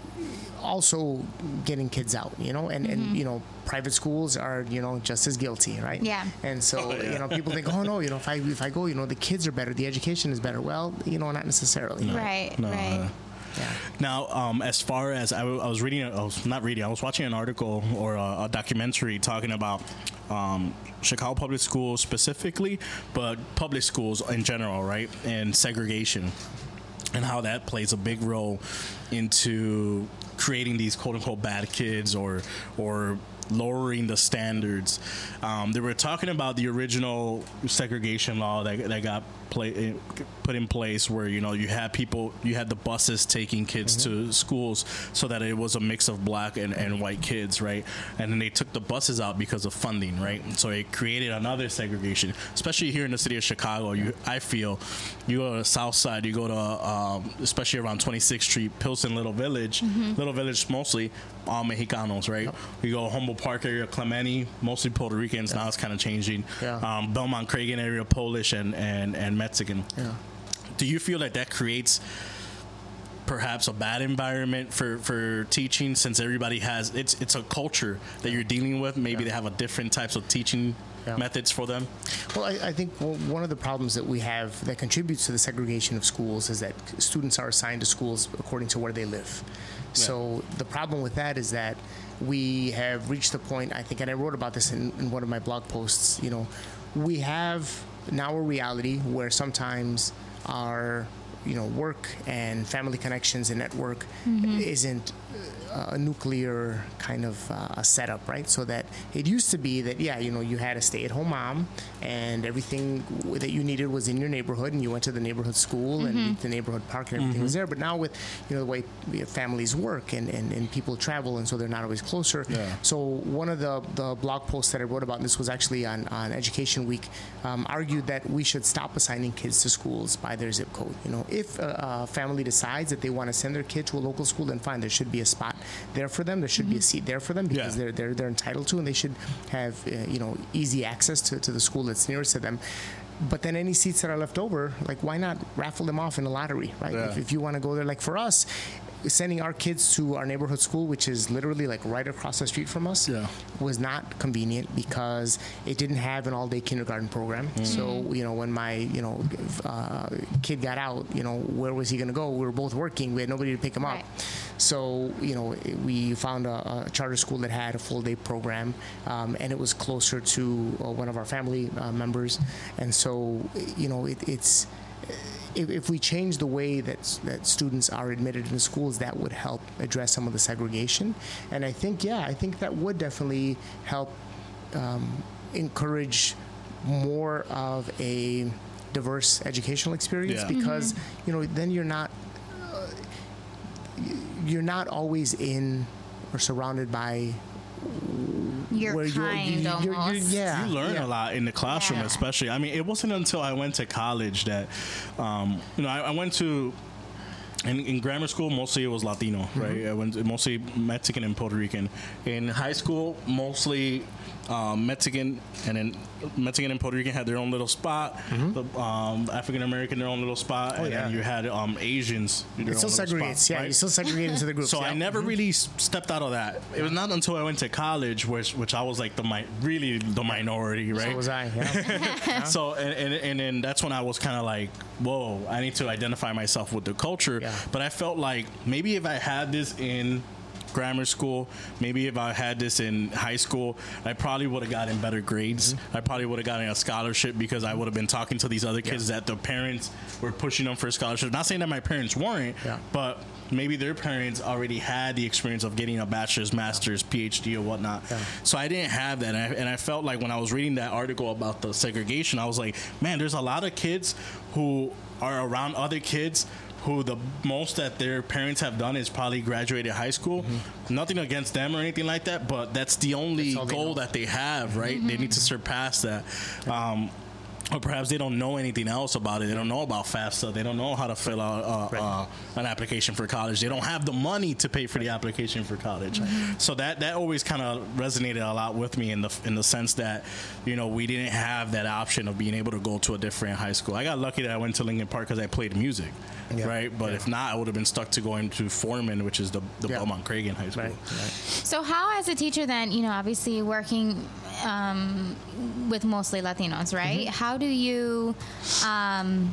[SPEAKER 5] also getting kids out, you know, and, mm-hmm. and, you know, private schools are, you know, just as guilty, right?
[SPEAKER 4] Yeah.
[SPEAKER 5] And so,
[SPEAKER 2] oh, yeah.
[SPEAKER 5] you know, people think, oh, no, you know, if I, if I go, you know, the kids are better, the education is better. Well, you know, not necessarily.
[SPEAKER 4] No. Right,
[SPEAKER 2] no,
[SPEAKER 4] right.
[SPEAKER 2] Uh,
[SPEAKER 5] Yeah.
[SPEAKER 2] Now, um, as far as I, w- I was reading, I was not reading, I was watching an article or a, a documentary talking about um, Chicago public schools specifically, but public schools in general, right? And segregation and how that plays a big role into creating these quote unquote bad kids or, or, lowering the standards. Um, they were talking about the original segregation law that, that got play, put in place where, you know, you had people, you had the buses taking kids mm-hmm. to schools so that it was a mix of black and, and white kids, right? And then they took the buses out because of funding, right? So it created another segregation, especially here in the city of Chicago. You, I feel, you go to the south side, you go to, um, especially around twenty-sixth Street, Pilsen, Little Village, mm-hmm. Little Village mostly, all Mexicanos, right? Yep. You go Humboldt Park area, Clemente, mostly Puerto Ricans. Yeah. Now it's kind of changing. Yeah. Um, Belmont Cragen area, Polish and, and, and Mexican. Yeah. Do you feel like that creates perhaps a bad environment for, for teaching since everybody has, it's it's a culture that you're dealing with? Maybe yeah. they have a different types of teaching yeah. methods for them?
[SPEAKER 5] Well, I, I think well, one of the problems that we have that contributes to the segregation of schools is that students are assigned to schools according to where they live. Yeah. So the problem with that is that we have reached the point, I think, and I wrote about this in, in one of my blog posts, you know, we have now a reality where sometimes our you know, work and family connections and network
[SPEAKER 4] Mm-hmm.
[SPEAKER 5] isn't a nuclear kind of uh, a setup, right? So that it used to be that, yeah, you know, you had a stay-at-home mom and everything w- that you needed was in your neighborhood, and you went to the neighborhood school
[SPEAKER 4] Mm-hmm.
[SPEAKER 5] and the neighborhood park and everything was there. But now with, you know, the way you know, families work and, and, and people travel, and so they're not always closer.
[SPEAKER 2] Yeah.
[SPEAKER 5] So one of the, the blog posts that I wrote about, and this was actually on, on Education Week, um, argued that we should stop assigning kids to schools by their zip code. You know, if a, a family decides that they want to send their kid to a local school, then fine, there should be a spot there for them. There should be a seat there for them because
[SPEAKER 2] Yeah.
[SPEAKER 5] they're, they're they're entitled to, and they should have uh, you know easy access to, to the school that's nearest to them. But then any seats that are left over, like why not raffle them off in a lottery, right?
[SPEAKER 2] Yeah.
[SPEAKER 5] If, if you want to go there, like for us, sending our kids to our neighborhood school, which is literally like right across the street from us,
[SPEAKER 2] Yeah.
[SPEAKER 5] was not convenient because it didn't have an all-day kindergarten program. So you know, when my you know uh, kid got out, you know, where was he going to go? We were both working. We had nobody to pick him
[SPEAKER 4] Right.
[SPEAKER 5] up. So you know, it- we found a, a charter school that had a full-day program, um, and it was closer to uh, one of our family uh, members. And so you know, it, it's. If, if we change the way that that students are admitted into schools, that would help address some of the segregation. And I think, yeah, I think that would definitely help um, encourage more of a diverse educational experience
[SPEAKER 2] Yeah.
[SPEAKER 5] because you know then you're not uh, y- you're not always in or surrounded by
[SPEAKER 4] Your
[SPEAKER 5] where you're-
[SPEAKER 4] kind
[SPEAKER 5] you- you're- you're-
[SPEAKER 4] almost.
[SPEAKER 5] yeah,
[SPEAKER 2] You learn
[SPEAKER 5] yeah.
[SPEAKER 2] a lot in the classroom,
[SPEAKER 4] Yeah.
[SPEAKER 2] especially. I mean, it wasn't until I went to college that, um, you know, I, I went to. In, in grammar school, mostly it was Latino, right? I went mostly Mexican and Puerto Rican. In high school, mostly um, Mexican, and then Mexican and Puerto Rican had their own little spot. The um, African American their own little spot, and
[SPEAKER 5] yeah.
[SPEAKER 2] then you had um, Asians. Their
[SPEAKER 5] It still
[SPEAKER 2] own little
[SPEAKER 5] segregates.
[SPEAKER 2] spot,
[SPEAKER 5] Yeah,
[SPEAKER 2] right?
[SPEAKER 5] you still segregate into the groups.
[SPEAKER 2] So
[SPEAKER 5] yeah.
[SPEAKER 2] I never really s- stepped out of that. It was not until I went to college, which which I was like the mi- really the minority, right?
[SPEAKER 5] So was I. Yeah.
[SPEAKER 2] So and, and and then that's when I was kind of like, whoa, I need to identify myself with the culture.
[SPEAKER 5] Yeah.
[SPEAKER 2] But I felt like maybe if I had this in grammar school, maybe if I had this in high school, I probably would have gotten better grades.
[SPEAKER 5] Mm-hmm.
[SPEAKER 2] I probably would have gotten a scholarship because I would have been talking to these other kids that the parents were pushing them for scholarships. Not saying that my parents weren't,
[SPEAKER 5] Yeah.
[SPEAKER 2] but maybe their parents already had the experience of getting a bachelor's, master's, PhD, or whatnot.
[SPEAKER 5] Yeah.
[SPEAKER 2] So I didn't have that, and I, and I felt like when I was reading that article about the segregation, I was like, man, there's a lot of kids who are around other kids who the most that their parents have done is probably graduated high school. Mm-hmm. Nothing against them or anything like that, but that's the only
[SPEAKER 5] That's all they
[SPEAKER 2] goal
[SPEAKER 5] know.
[SPEAKER 2] that they have, right? They need to surpass that. Um, or perhaps they don't know anything else about it. They don't know about FAFSA. They don't know how to fill out uh,
[SPEAKER 5] Right.
[SPEAKER 2] uh, an application for college. They don't have the money to pay for the application for college. So that that always kind of resonated a lot with me in the in the sense that, you know, we didn't have that option of being able to go to a different high school. I got lucky that I went to Lincoln Park because I played music,
[SPEAKER 5] Yeah.
[SPEAKER 2] right? But
[SPEAKER 5] Yeah.
[SPEAKER 2] if not, I would have been stuck to going to Foreman, which is the the
[SPEAKER 5] Yeah.
[SPEAKER 2] Belmont Cragen High School.
[SPEAKER 5] Right. Right.
[SPEAKER 4] So how, as a teacher, then, you know, obviously working um, with mostly Latinos, right? How do you um,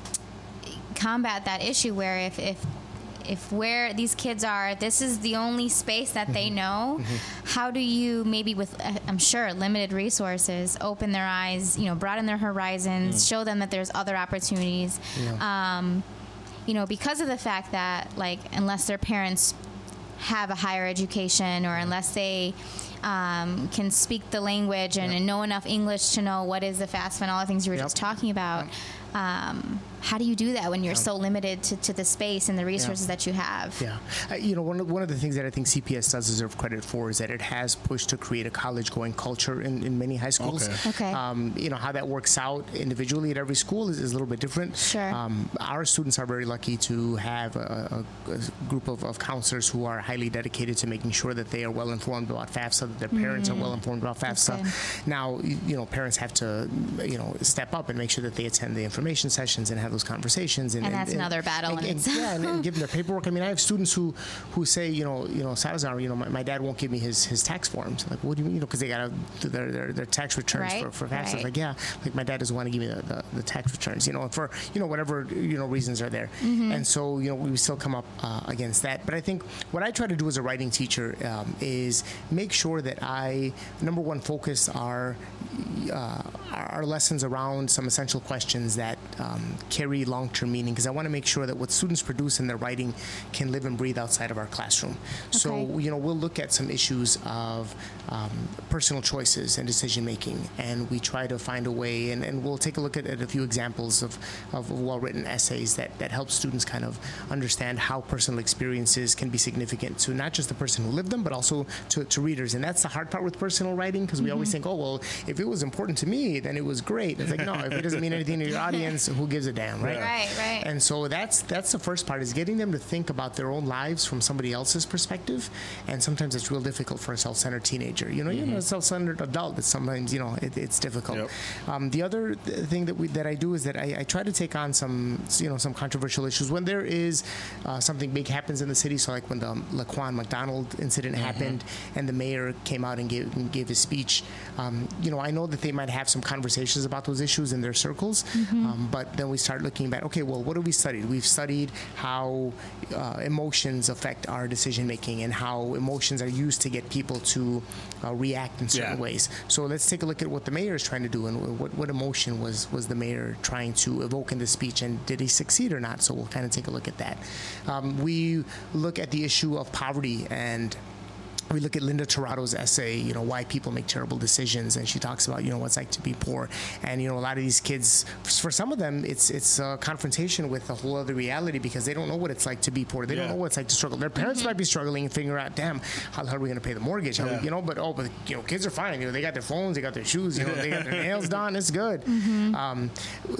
[SPEAKER 4] combat that issue where if, if if where these kids are, this is the only space that they know, how do you maybe with, uh, I'm sure, limited resources, open their eyes, you know, broaden their horizons, show them that there's other opportunities? Um, you know, because of the fact that, like, unless their parents have a higher education or unless they um, can speak the language and, and know enough English to know what is the FAFSA and all the things you were
[SPEAKER 5] Yep.
[SPEAKER 4] just talking about, um, how do you do that when you're so limited to, to the space and the resources that you have?
[SPEAKER 5] Yeah, uh, you know, one of, one of the things that I think C P S does deserve credit for is that it has pushed to create a college-going culture in, in many high schools.
[SPEAKER 2] Okay.
[SPEAKER 4] Okay.
[SPEAKER 5] Um, you know, how that works out individually at every school is, is a little bit different.
[SPEAKER 4] Sure.
[SPEAKER 5] Um, our students are very lucky to have a, a, a group of, of counselors who are highly dedicated to making sure that they are well informed about FAFSA, that their parents are well informed about
[SPEAKER 4] That's
[SPEAKER 5] FAFSA.
[SPEAKER 4] good.
[SPEAKER 5] Now, you you know, parents have to, you know, step up and make sure that they attend the information sessions and have those conversations. And,
[SPEAKER 4] And that's another battle
[SPEAKER 5] And,
[SPEAKER 4] in
[SPEAKER 5] and,
[SPEAKER 4] itself.
[SPEAKER 5] yeah, and, and give them their paperwork. I mean, I have students who, who say, you know, you know, Salazar, you know, my, my dad won't give me his, his tax forms. Like, what do you mean? You know, because they got to their, their their tax returns
[SPEAKER 4] Right,
[SPEAKER 5] for for FAFSA.
[SPEAKER 4] right.
[SPEAKER 5] Like, yeah, like my dad doesn't want to give me the, the, the tax returns. You know, for you know whatever you know reasons are there.
[SPEAKER 4] Mm-hmm.
[SPEAKER 5] And so you know we still come up uh, against that. But I think what I try to do as a writing teacher um, is make sure that I number one focus our uh, our lessons around some essential questions that um, carry long-term meaning, because I want to make sure that what students produce in their writing can live and breathe outside of our classroom.
[SPEAKER 4] Okay.
[SPEAKER 5] So, you know, we'll look at some issues of um, personal choices and decision-making, and we try to find a way, and, and we'll take a look at, at a few examples of, of well-written essays that, that help students kind of understand how personal experiences can be significant to not just the person who lived them, but also to, to readers. And that's the hard part with personal writing, because we mm-hmm. always think, oh, well, if it was important to me, then it was great. It's like, no, if it doesn't mean anything to your audience, who gives a damn, right?
[SPEAKER 4] Right, right.
[SPEAKER 5] And so that's that's the first part, is getting them to think about their own lives from somebody else's perspective. And sometimes it's real difficult for a self-centered teenager. You know, mm-hmm. you're a self-centered adult. It's sometimes, you know, it, it's difficult.
[SPEAKER 2] Yep.
[SPEAKER 5] Um, the other th- thing that we that I do is that I, I try to take on some, you know, some controversial issues when there is uh, something big happens in the city. So like when the Laquan McDonald incident mm-hmm. happened, and the mayor came out and gave and gave his speech. Um, you know, I know that they might have some conversations about those issues in their circles, mm-hmm. um, but then we start looking back. Okay, well, what have we studied? We've studied how uh, emotions affect our decision making and how emotions are used to get people to uh, react in certain
[SPEAKER 2] yeah.
[SPEAKER 5] ways. So let's take a look at what the mayor is trying to do, and what, what emotion was was the mayor trying to evoke in the speech, and did he succeed or not? So we'll kind of take a look at that. Um, we look at the issue of poverty, and we look at Linda Torado's essay, you know, why people make terrible decisions, and she talks about, you know, what it's like to be poor. And, you know, a lot of these kids, for some of them, it's it's a confrontation with a whole other reality, because they don't know what it's like to be poor. They
[SPEAKER 2] yeah.
[SPEAKER 5] don't know what it's like to struggle. Their parents
[SPEAKER 4] mm-hmm.
[SPEAKER 5] might be struggling and figuring out, damn, how the hell are we going to pay the mortgage? How
[SPEAKER 2] Yeah.
[SPEAKER 5] we, you know, but, oh, but, you know, kids are fine. You know, they got their phones, they got their shoes, you know, they got their nails done. It's good.
[SPEAKER 4] Mm-hmm.
[SPEAKER 5] Um,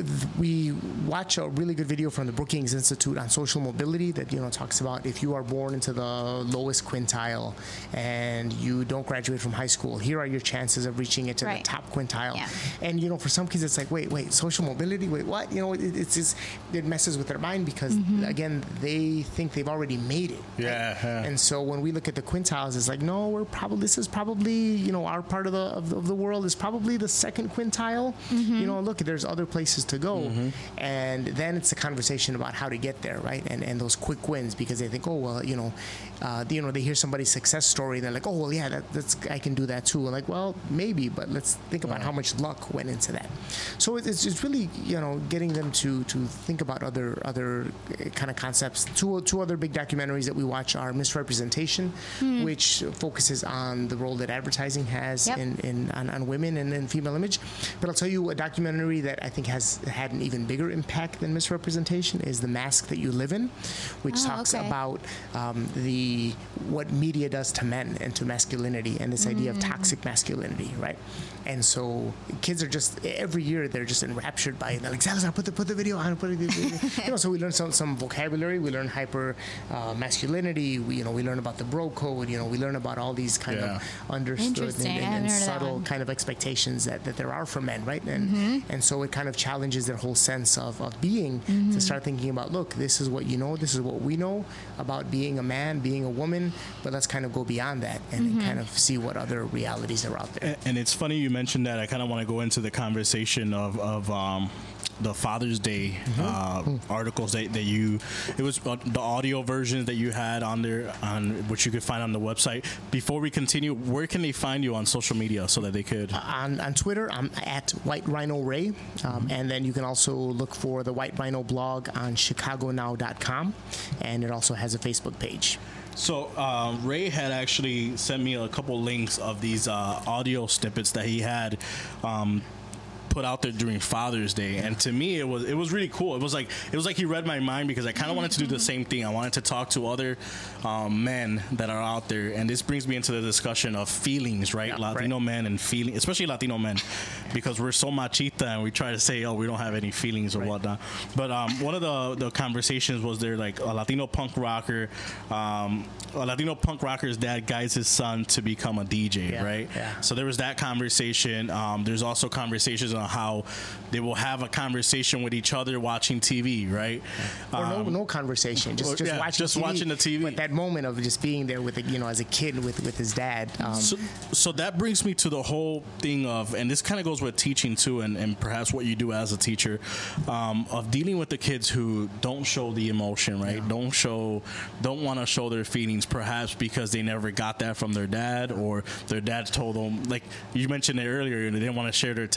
[SPEAKER 5] we watch a really good video from the Brookings Institute on social mobility that, you know, talks about if you are born into the lowest quintile and you don't graduate from high school, here are your chances of reaching into
[SPEAKER 4] Right.
[SPEAKER 5] the top quintile.
[SPEAKER 4] Yeah.
[SPEAKER 5] And, you know, for some kids, it's like, wait, wait, social mobility, wait, what? You know, it, it's just, it messes with their mind, because,
[SPEAKER 4] Mm-hmm.
[SPEAKER 5] again, they think they've already made it.
[SPEAKER 2] Yeah,
[SPEAKER 5] right?
[SPEAKER 2] yeah.
[SPEAKER 5] And so when we look at the quintiles, it's like, no, we're probably, this is probably, you know, our part of the of the, of the world is probably the second quintile.
[SPEAKER 4] Mm-hmm.
[SPEAKER 5] You know, look, there's other places to go.
[SPEAKER 2] Mm-hmm.
[SPEAKER 5] And then it's a conversation about how to get there, right? And and those quick wins, because they think, oh, well, you know, uh, you know, they hear somebody's success story, and they're like, oh, well, yeah, that, that's I can do that too. And like, well, maybe, but let's think about how much luck went into that. So it, it's just really, you know, getting them to to think about other other kind of concepts. Two two other big documentaries that we watch are Misrepresentation,
[SPEAKER 4] Hmm.
[SPEAKER 5] which focuses on the role that advertising has
[SPEAKER 4] Yep.
[SPEAKER 5] in, in on, on women and in female image. But I'll tell you a documentary that I think has had an even bigger impact than Misrepresentation is The Mask That You Live In, which
[SPEAKER 4] Oh,
[SPEAKER 5] talks
[SPEAKER 4] okay.
[SPEAKER 5] about um, the what media does to men and to masculinity, and this idea of toxic masculinity, right? And so kids are just every year they're just enraptured by it. They're like, Salazar, put the put the video on, put the video. You know, so we learn some some vocabulary, we learn hyper uh, masculinity, we you know we learn about the bro code, you know, we learn about all these kind
[SPEAKER 2] Yeah.
[SPEAKER 5] of understood and,
[SPEAKER 4] Interesting. I
[SPEAKER 5] and,
[SPEAKER 4] haven't
[SPEAKER 5] and
[SPEAKER 4] heard of that
[SPEAKER 5] subtle
[SPEAKER 4] one.
[SPEAKER 5] kind of expectations that, that there are for men, right? And
[SPEAKER 4] Mm-hmm.
[SPEAKER 5] and so it kind of challenges their whole sense of, of being
[SPEAKER 4] Mm-hmm.
[SPEAKER 5] to start thinking about, look, this is what you know, this is what we know about being a man, being a woman, but let's kind of go beyond that and,
[SPEAKER 4] Mm-hmm.
[SPEAKER 5] and kind of see what other realities are out there.
[SPEAKER 2] And, and it's funny you mentioned that. I kind of want to go into the conversation of, of um, the Father's Day uh, articles that, that you, it was uh, the audio versions that you had on there, on which you could find on the website. Before we continue, where can they find you on social media so that they could?
[SPEAKER 5] On, on Twitter, I'm at White Rhino Ray, um, and then you can also look for the White Rhino blog on chicago now dot com, and it also has a Facebook page.
[SPEAKER 2] So um, Ray had actually sent me a couple links of these uh, audio snippets that he had um, put out there during Father's Day, and to me it was it was really cool. It was like it was like he read my mind, because I kind of wanted to do the same thing. I wanted to talk to other um, men that are out there, and this brings me into the discussion of feelings, right?
[SPEAKER 5] Yeah,
[SPEAKER 2] Latino
[SPEAKER 5] right.
[SPEAKER 2] men and feeling, especially Latino men, because we're so machista and we try to say, oh, we don't have any feelings or
[SPEAKER 5] Right.
[SPEAKER 2] whatnot. But um, one of the the conversations was there, like a Latino punk rocker, um, a Latino punk rocker's dad guides his son to become a D J,
[SPEAKER 5] Yeah,
[SPEAKER 2] right?
[SPEAKER 5] yeah.
[SPEAKER 2] So there was that conversation. Um, there's also conversations on how they will have a conversation with each other watching T V, right?
[SPEAKER 5] Or no,
[SPEAKER 2] Um,
[SPEAKER 5] no conversation, just
[SPEAKER 2] or-
[SPEAKER 5] just
[SPEAKER 2] yeah,
[SPEAKER 5] watching
[SPEAKER 2] just
[SPEAKER 5] T V,
[SPEAKER 2] watching the T V.
[SPEAKER 5] But that moment of just being there with, the, you know, as a kid with with his dad. Um,
[SPEAKER 2] So, so that brings me to the whole thing of, and this kind of goes with teaching too, and, and perhaps what you do as a teacher, um, of dealing with the kids who don't show the emotion, right? Don't show, don't want to show their feelings, perhaps because they never got that from their dad, or their dad told them, like you mentioned it earlier, they didn't want to share their taxes.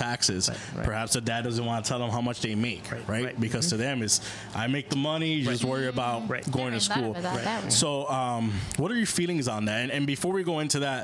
[SPEAKER 5] Right, right.
[SPEAKER 2] perhaps the dad doesn't want to tell them how much they make, right?
[SPEAKER 5] right.
[SPEAKER 2] Because
[SPEAKER 5] Mm-hmm.
[SPEAKER 2] to them, it's I make the money. You just worry about
[SPEAKER 5] Right.
[SPEAKER 2] going
[SPEAKER 4] Never
[SPEAKER 2] to
[SPEAKER 4] thought
[SPEAKER 2] school.
[SPEAKER 4] of it that- that way.
[SPEAKER 2] So, um, what are your feelings on that? And, and before we go into that,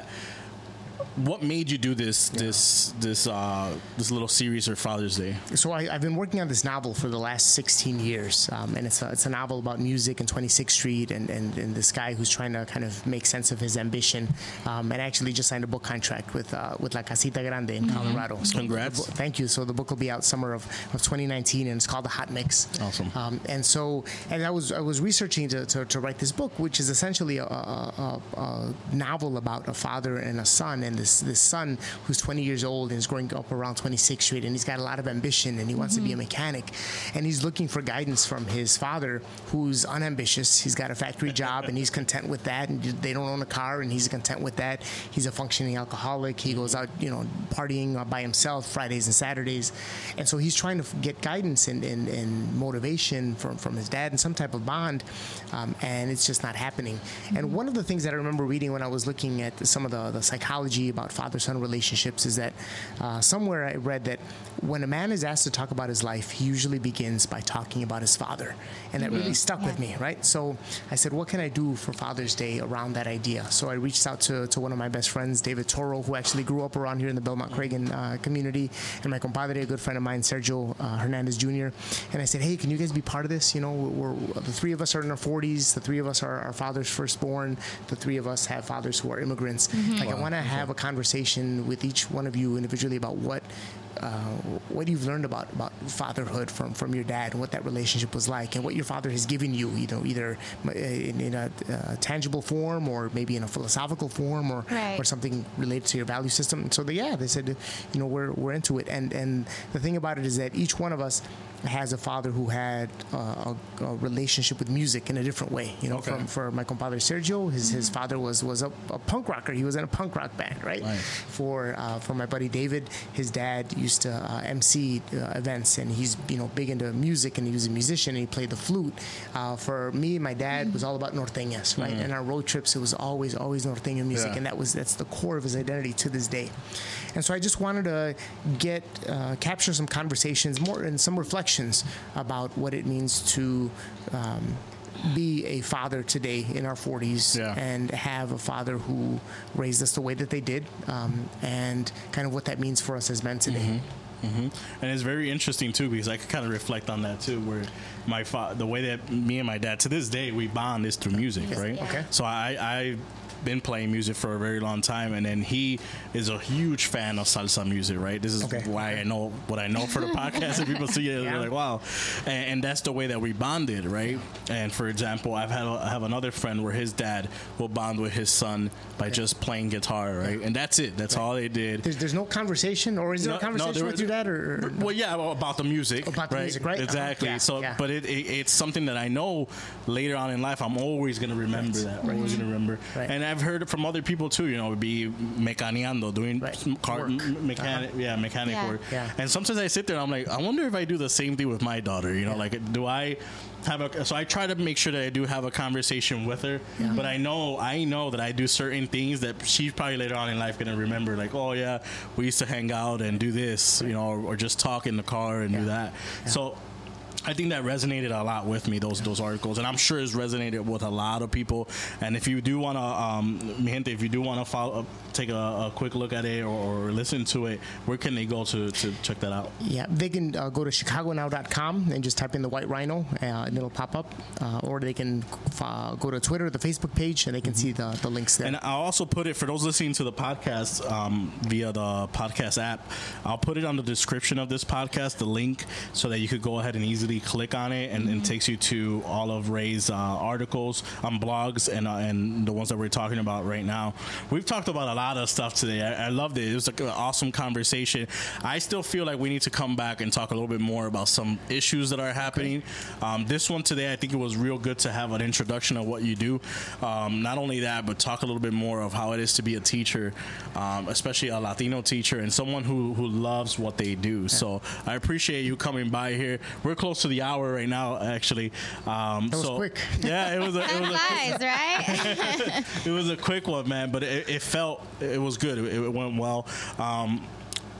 [SPEAKER 2] what made you do this this this uh, this little series for Father's Day?
[SPEAKER 5] So I, I've been working on this novel for the last sixteen years, um, and it's a, it's a novel about music and twenty-sixth Street and, and, and this guy who's trying to kind of make sense of his ambition, um, and actually just signed a book contract with uh, with La Casita Grande in Colorado. So
[SPEAKER 2] Congrats.
[SPEAKER 5] the book- thank you. So the book will be out summer of, of twenty nineteen, and it's called The Hot Mix.
[SPEAKER 2] Awesome.
[SPEAKER 5] Um, and so, and I was I was researching to, to, to write this book, which is essentially a, a, a, a novel about a father and a son, and this this son who's twenty years old and is growing up around twenty-sixth Street, and he's got a lot of ambition, and he wants to be a mechanic, and he's looking for guidance from his father, who's unambitious. He's got a factory job, and he's content with that, and they don't own a car, and he's content with that. He's a functioning alcoholic. He goes out, you know, partying by himself Fridays and Saturdays, and so he's trying to f- get guidance and, and, and motivation from, from his dad and some type of bond, um, and it's just not happening. And one of the things that I remember reading when I was looking at some of the, the psychology about father-son relationships is that uh, somewhere I read that when a man is asked to talk about his life, he usually begins by talking about his father. And that really stuck with me, right? So I said, what can I do for Father's Day around that idea? So I reached out to, to one of my best friends, David Toro, who actually grew up around here in the Belmont Cragen uh, community, and my compadre, a good friend of mine, Sergio uh, Hernandez Junior And I said, hey, can you guys be part of this? You know, we're, we're, the three of us are in our forties. The three of us are our father's firstborn. The three of us have fathers who are immigrants. Like, I want to have a conversation with each one of you individually about what uh, what you've learned about, about fatherhood from, from your dad and what that relationship was like, and what your father has given you, you know, either in, in a, a tangible form or maybe in a philosophical form or,
[SPEAKER 4] Right.
[SPEAKER 5] or something related to your value system. And so they, yeah, they said, you know, we're, we're into it. And, and the thing about it is that each one of us has a father who had uh, a, a relationship with music in a different way. You know,
[SPEAKER 2] Okay.
[SPEAKER 5] from, for my compadre Sergio, his, his father was, was a, a punk rocker. He was in a punk rock band, right?
[SPEAKER 2] Right.
[SPEAKER 5] For uh, for my buddy David, his dad used to uh, M C uh, events, and he's, you know, big into music, and he was a musician, and he played the flute. Uh, for me, my dad was all about norteñas, right? And our road trips, it was always, always norteña music,
[SPEAKER 2] Yeah.
[SPEAKER 5] and that was that's the core of his identity to this day. And so I just wanted to get uh, capture some conversations, more and some reflections about what it means to um, be a father today in our forties,
[SPEAKER 2] Yeah.
[SPEAKER 5] and have a father who raised us the way that they did, um, and kind of what that means for us as men today.
[SPEAKER 2] hmm And it's very interesting too, because I could kind of reflect on that too, where my fa- the way that me and my dad to this day we bond is through music, right?
[SPEAKER 4] Yeah.
[SPEAKER 5] Okay.
[SPEAKER 2] So I I been playing music for a very long time, and then he is a huge fan of salsa music, right? This is
[SPEAKER 5] Okay.
[SPEAKER 2] why I know what I know for the podcast, and people see it,
[SPEAKER 5] Yeah.
[SPEAKER 2] they're like, wow. And, and that's the way that we bonded, right? And for example, I've had a, I have another friend where his dad will bond with his son by just playing guitar, right? And that's it. That's all they did.
[SPEAKER 5] There's, there's no conversation, or is there
[SPEAKER 2] No-
[SPEAKER 5] a
[SPEAKER 2] no,
[SPEAKER 5] conversation
[SPEAKER 2] there-
[SPEAKER 5] with your dad, or, or
[SPEAKER 2] Well, yeah, well, about the music.
[SPEAKER 5] About the music, right? Uh-huh.
[SPEAKER 2] Exactly.
[SPEAKER 5] Yeah,
[SPEAKER 2] so,
[SPEAKER 5] yeah.
[SPEAKER 2] but it, it, it's something that I know later on in life, I'm always going to remember that. I'm always going to remember.
[SPEAKER 5] Right.
[SPEAKER 2] And I've heard it from other people too, you know, be mecaneando, doing
[SPEAKER 5] Right.
[SPEAKER 2] some car,
[SPEAKER 5] Work.
[SPEAKER 2] m- mechanic, yeah, mechanic
[SPEAKER 4] Yeah.
[SPEAKER 2] work.
[SPEAKER 5] Yeah.
[SPEAKER 2] And sometimes I sit there and I'm like, I wonder if I do the same thing with my daughter, you know, like, do I have a, so I try to make sure that I do have a conversation with her, but I know, I know that I do certain things that she's probably later on in life going to remember, like, oh yeah, we used to hang out and do this, you know, or, or just talk in the car and do that. So I think that resonated a lot with me, those those articles, and I'm sure it's resonated with a lot of people. And if you do want to, um, mi gente, if you do want to follow, take a, a quick look at it or, or listen to it, where can they go to, to check that out?
[SPEAKER 5] Yeah, they can uh, go to chicago now dot com and just type in the White Rhino, uh, and it'll pop up. Uh, or they can uh, go to Twitter, the Facebook page, and they can see the, the links there.
[SPEAKER 2] And I'll also put it, for those listening to the podcast um, via the podcast app, I'll put it on the description of this podcast, the link, so that you could go ahead and easily click on it, and, and it takes you to all of Ray's uh, articles on blogs and, uh, and the ones that we're talking about right now. We've talked about a lot of stuff today. I, I loved it. It was like an awesome conversation. I still feel like we need to come back and talk a little bit more about some issues that are happening. Um, this one today, I think it was real good to have an introduction of what you do. Um, not only that, but talk a little bit more of how it is to be a teacher, um, especially a Latino teacher and someone who, who loves what they do. So I appreciate you coming by here. We're close to the hour right now, actually. Um,
[SPEAKER 5] That was
[SPEAKER 2] so,
[SPEAKER 5] quick.
[SPEAKER 2] Yeah, it was a, it was a
[SPEAKER 4] Flies, right?
[SPEAKER 2] it was a quick one, man, but it, it felt, it was good. It, it went well. Um,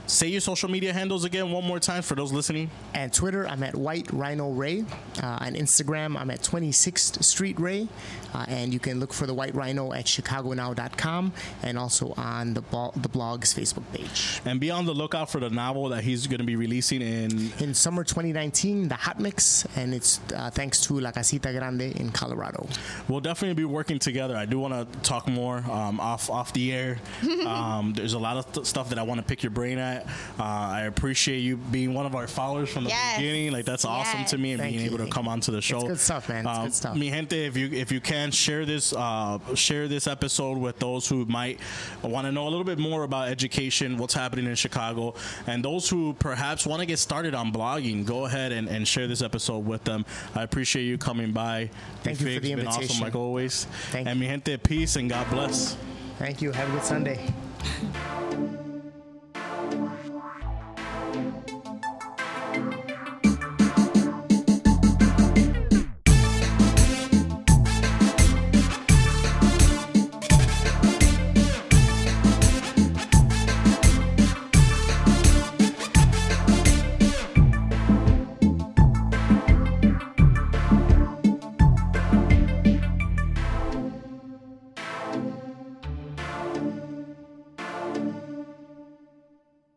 [SPEAKER 2] say your social media handles again one more time for those listening.
[SPEAKER 5] And Twitter, I'm at White Rhino Ray. Uh, on Instagram, I'm at twenty-sixth Street Ray. Uh, and you can look for the White Rhino at chicago now dot com and also on the, bo- the blog's Facebook page.
[SPEAKER 2] And be on the lookout for the novel that he's going to be releasing in...
[SPEAKER 5] In summer twenty nineteen, The Hot Mix, and it's uh, thanks to La Casita Grande in Colorado.
[SPEAKER 2] We'll definitely be working together. I do want to talk more um, off off the air. Um, there's a lot of th- stuff that I want to pick your brain at. Uh, I appreciate you being one of our followers from the
[SPEAKER 4] Yes.
[SPEAKER 2] beginning. Like that's awesome
[SPEAKER 4] Yes.
[SPEAKER 2] to me, and
[SPEAKER 5] Thank
[SPEAKER 2] being
[SPEAKER 5] you.
[SPEAKER 2] able to come onto the show.
[SPEAKER 5] It's good stuff, man. It's
[SPEAKER 2] Um,
[SPEAKER 5] good stuff.
[SPEAKER 2] Mi gente, if you if you can share this uh, share this episode with those who might want to know a little bit more about education, what's happening in Chicago, and those who perhaps want to get started on blogging. Go ahead and, and share this episode with them. I appreciate you coming by.
[SPEAKER 5] Thank you for
[SPEAKER 2] It's
[SPEAKER 5] the
[SPEAKER 2] been awesome,
[SPEAKER 5] invitation.
[SPEAKER 2] like always.
[SPEAKER 5] Thank
[SPEAKER 2] and
[SPEAKER 5] you.
[SPEAKER 2] mi gente, peace and God bless.
[SPEAKER 5] Thank you. Have a good Sunday.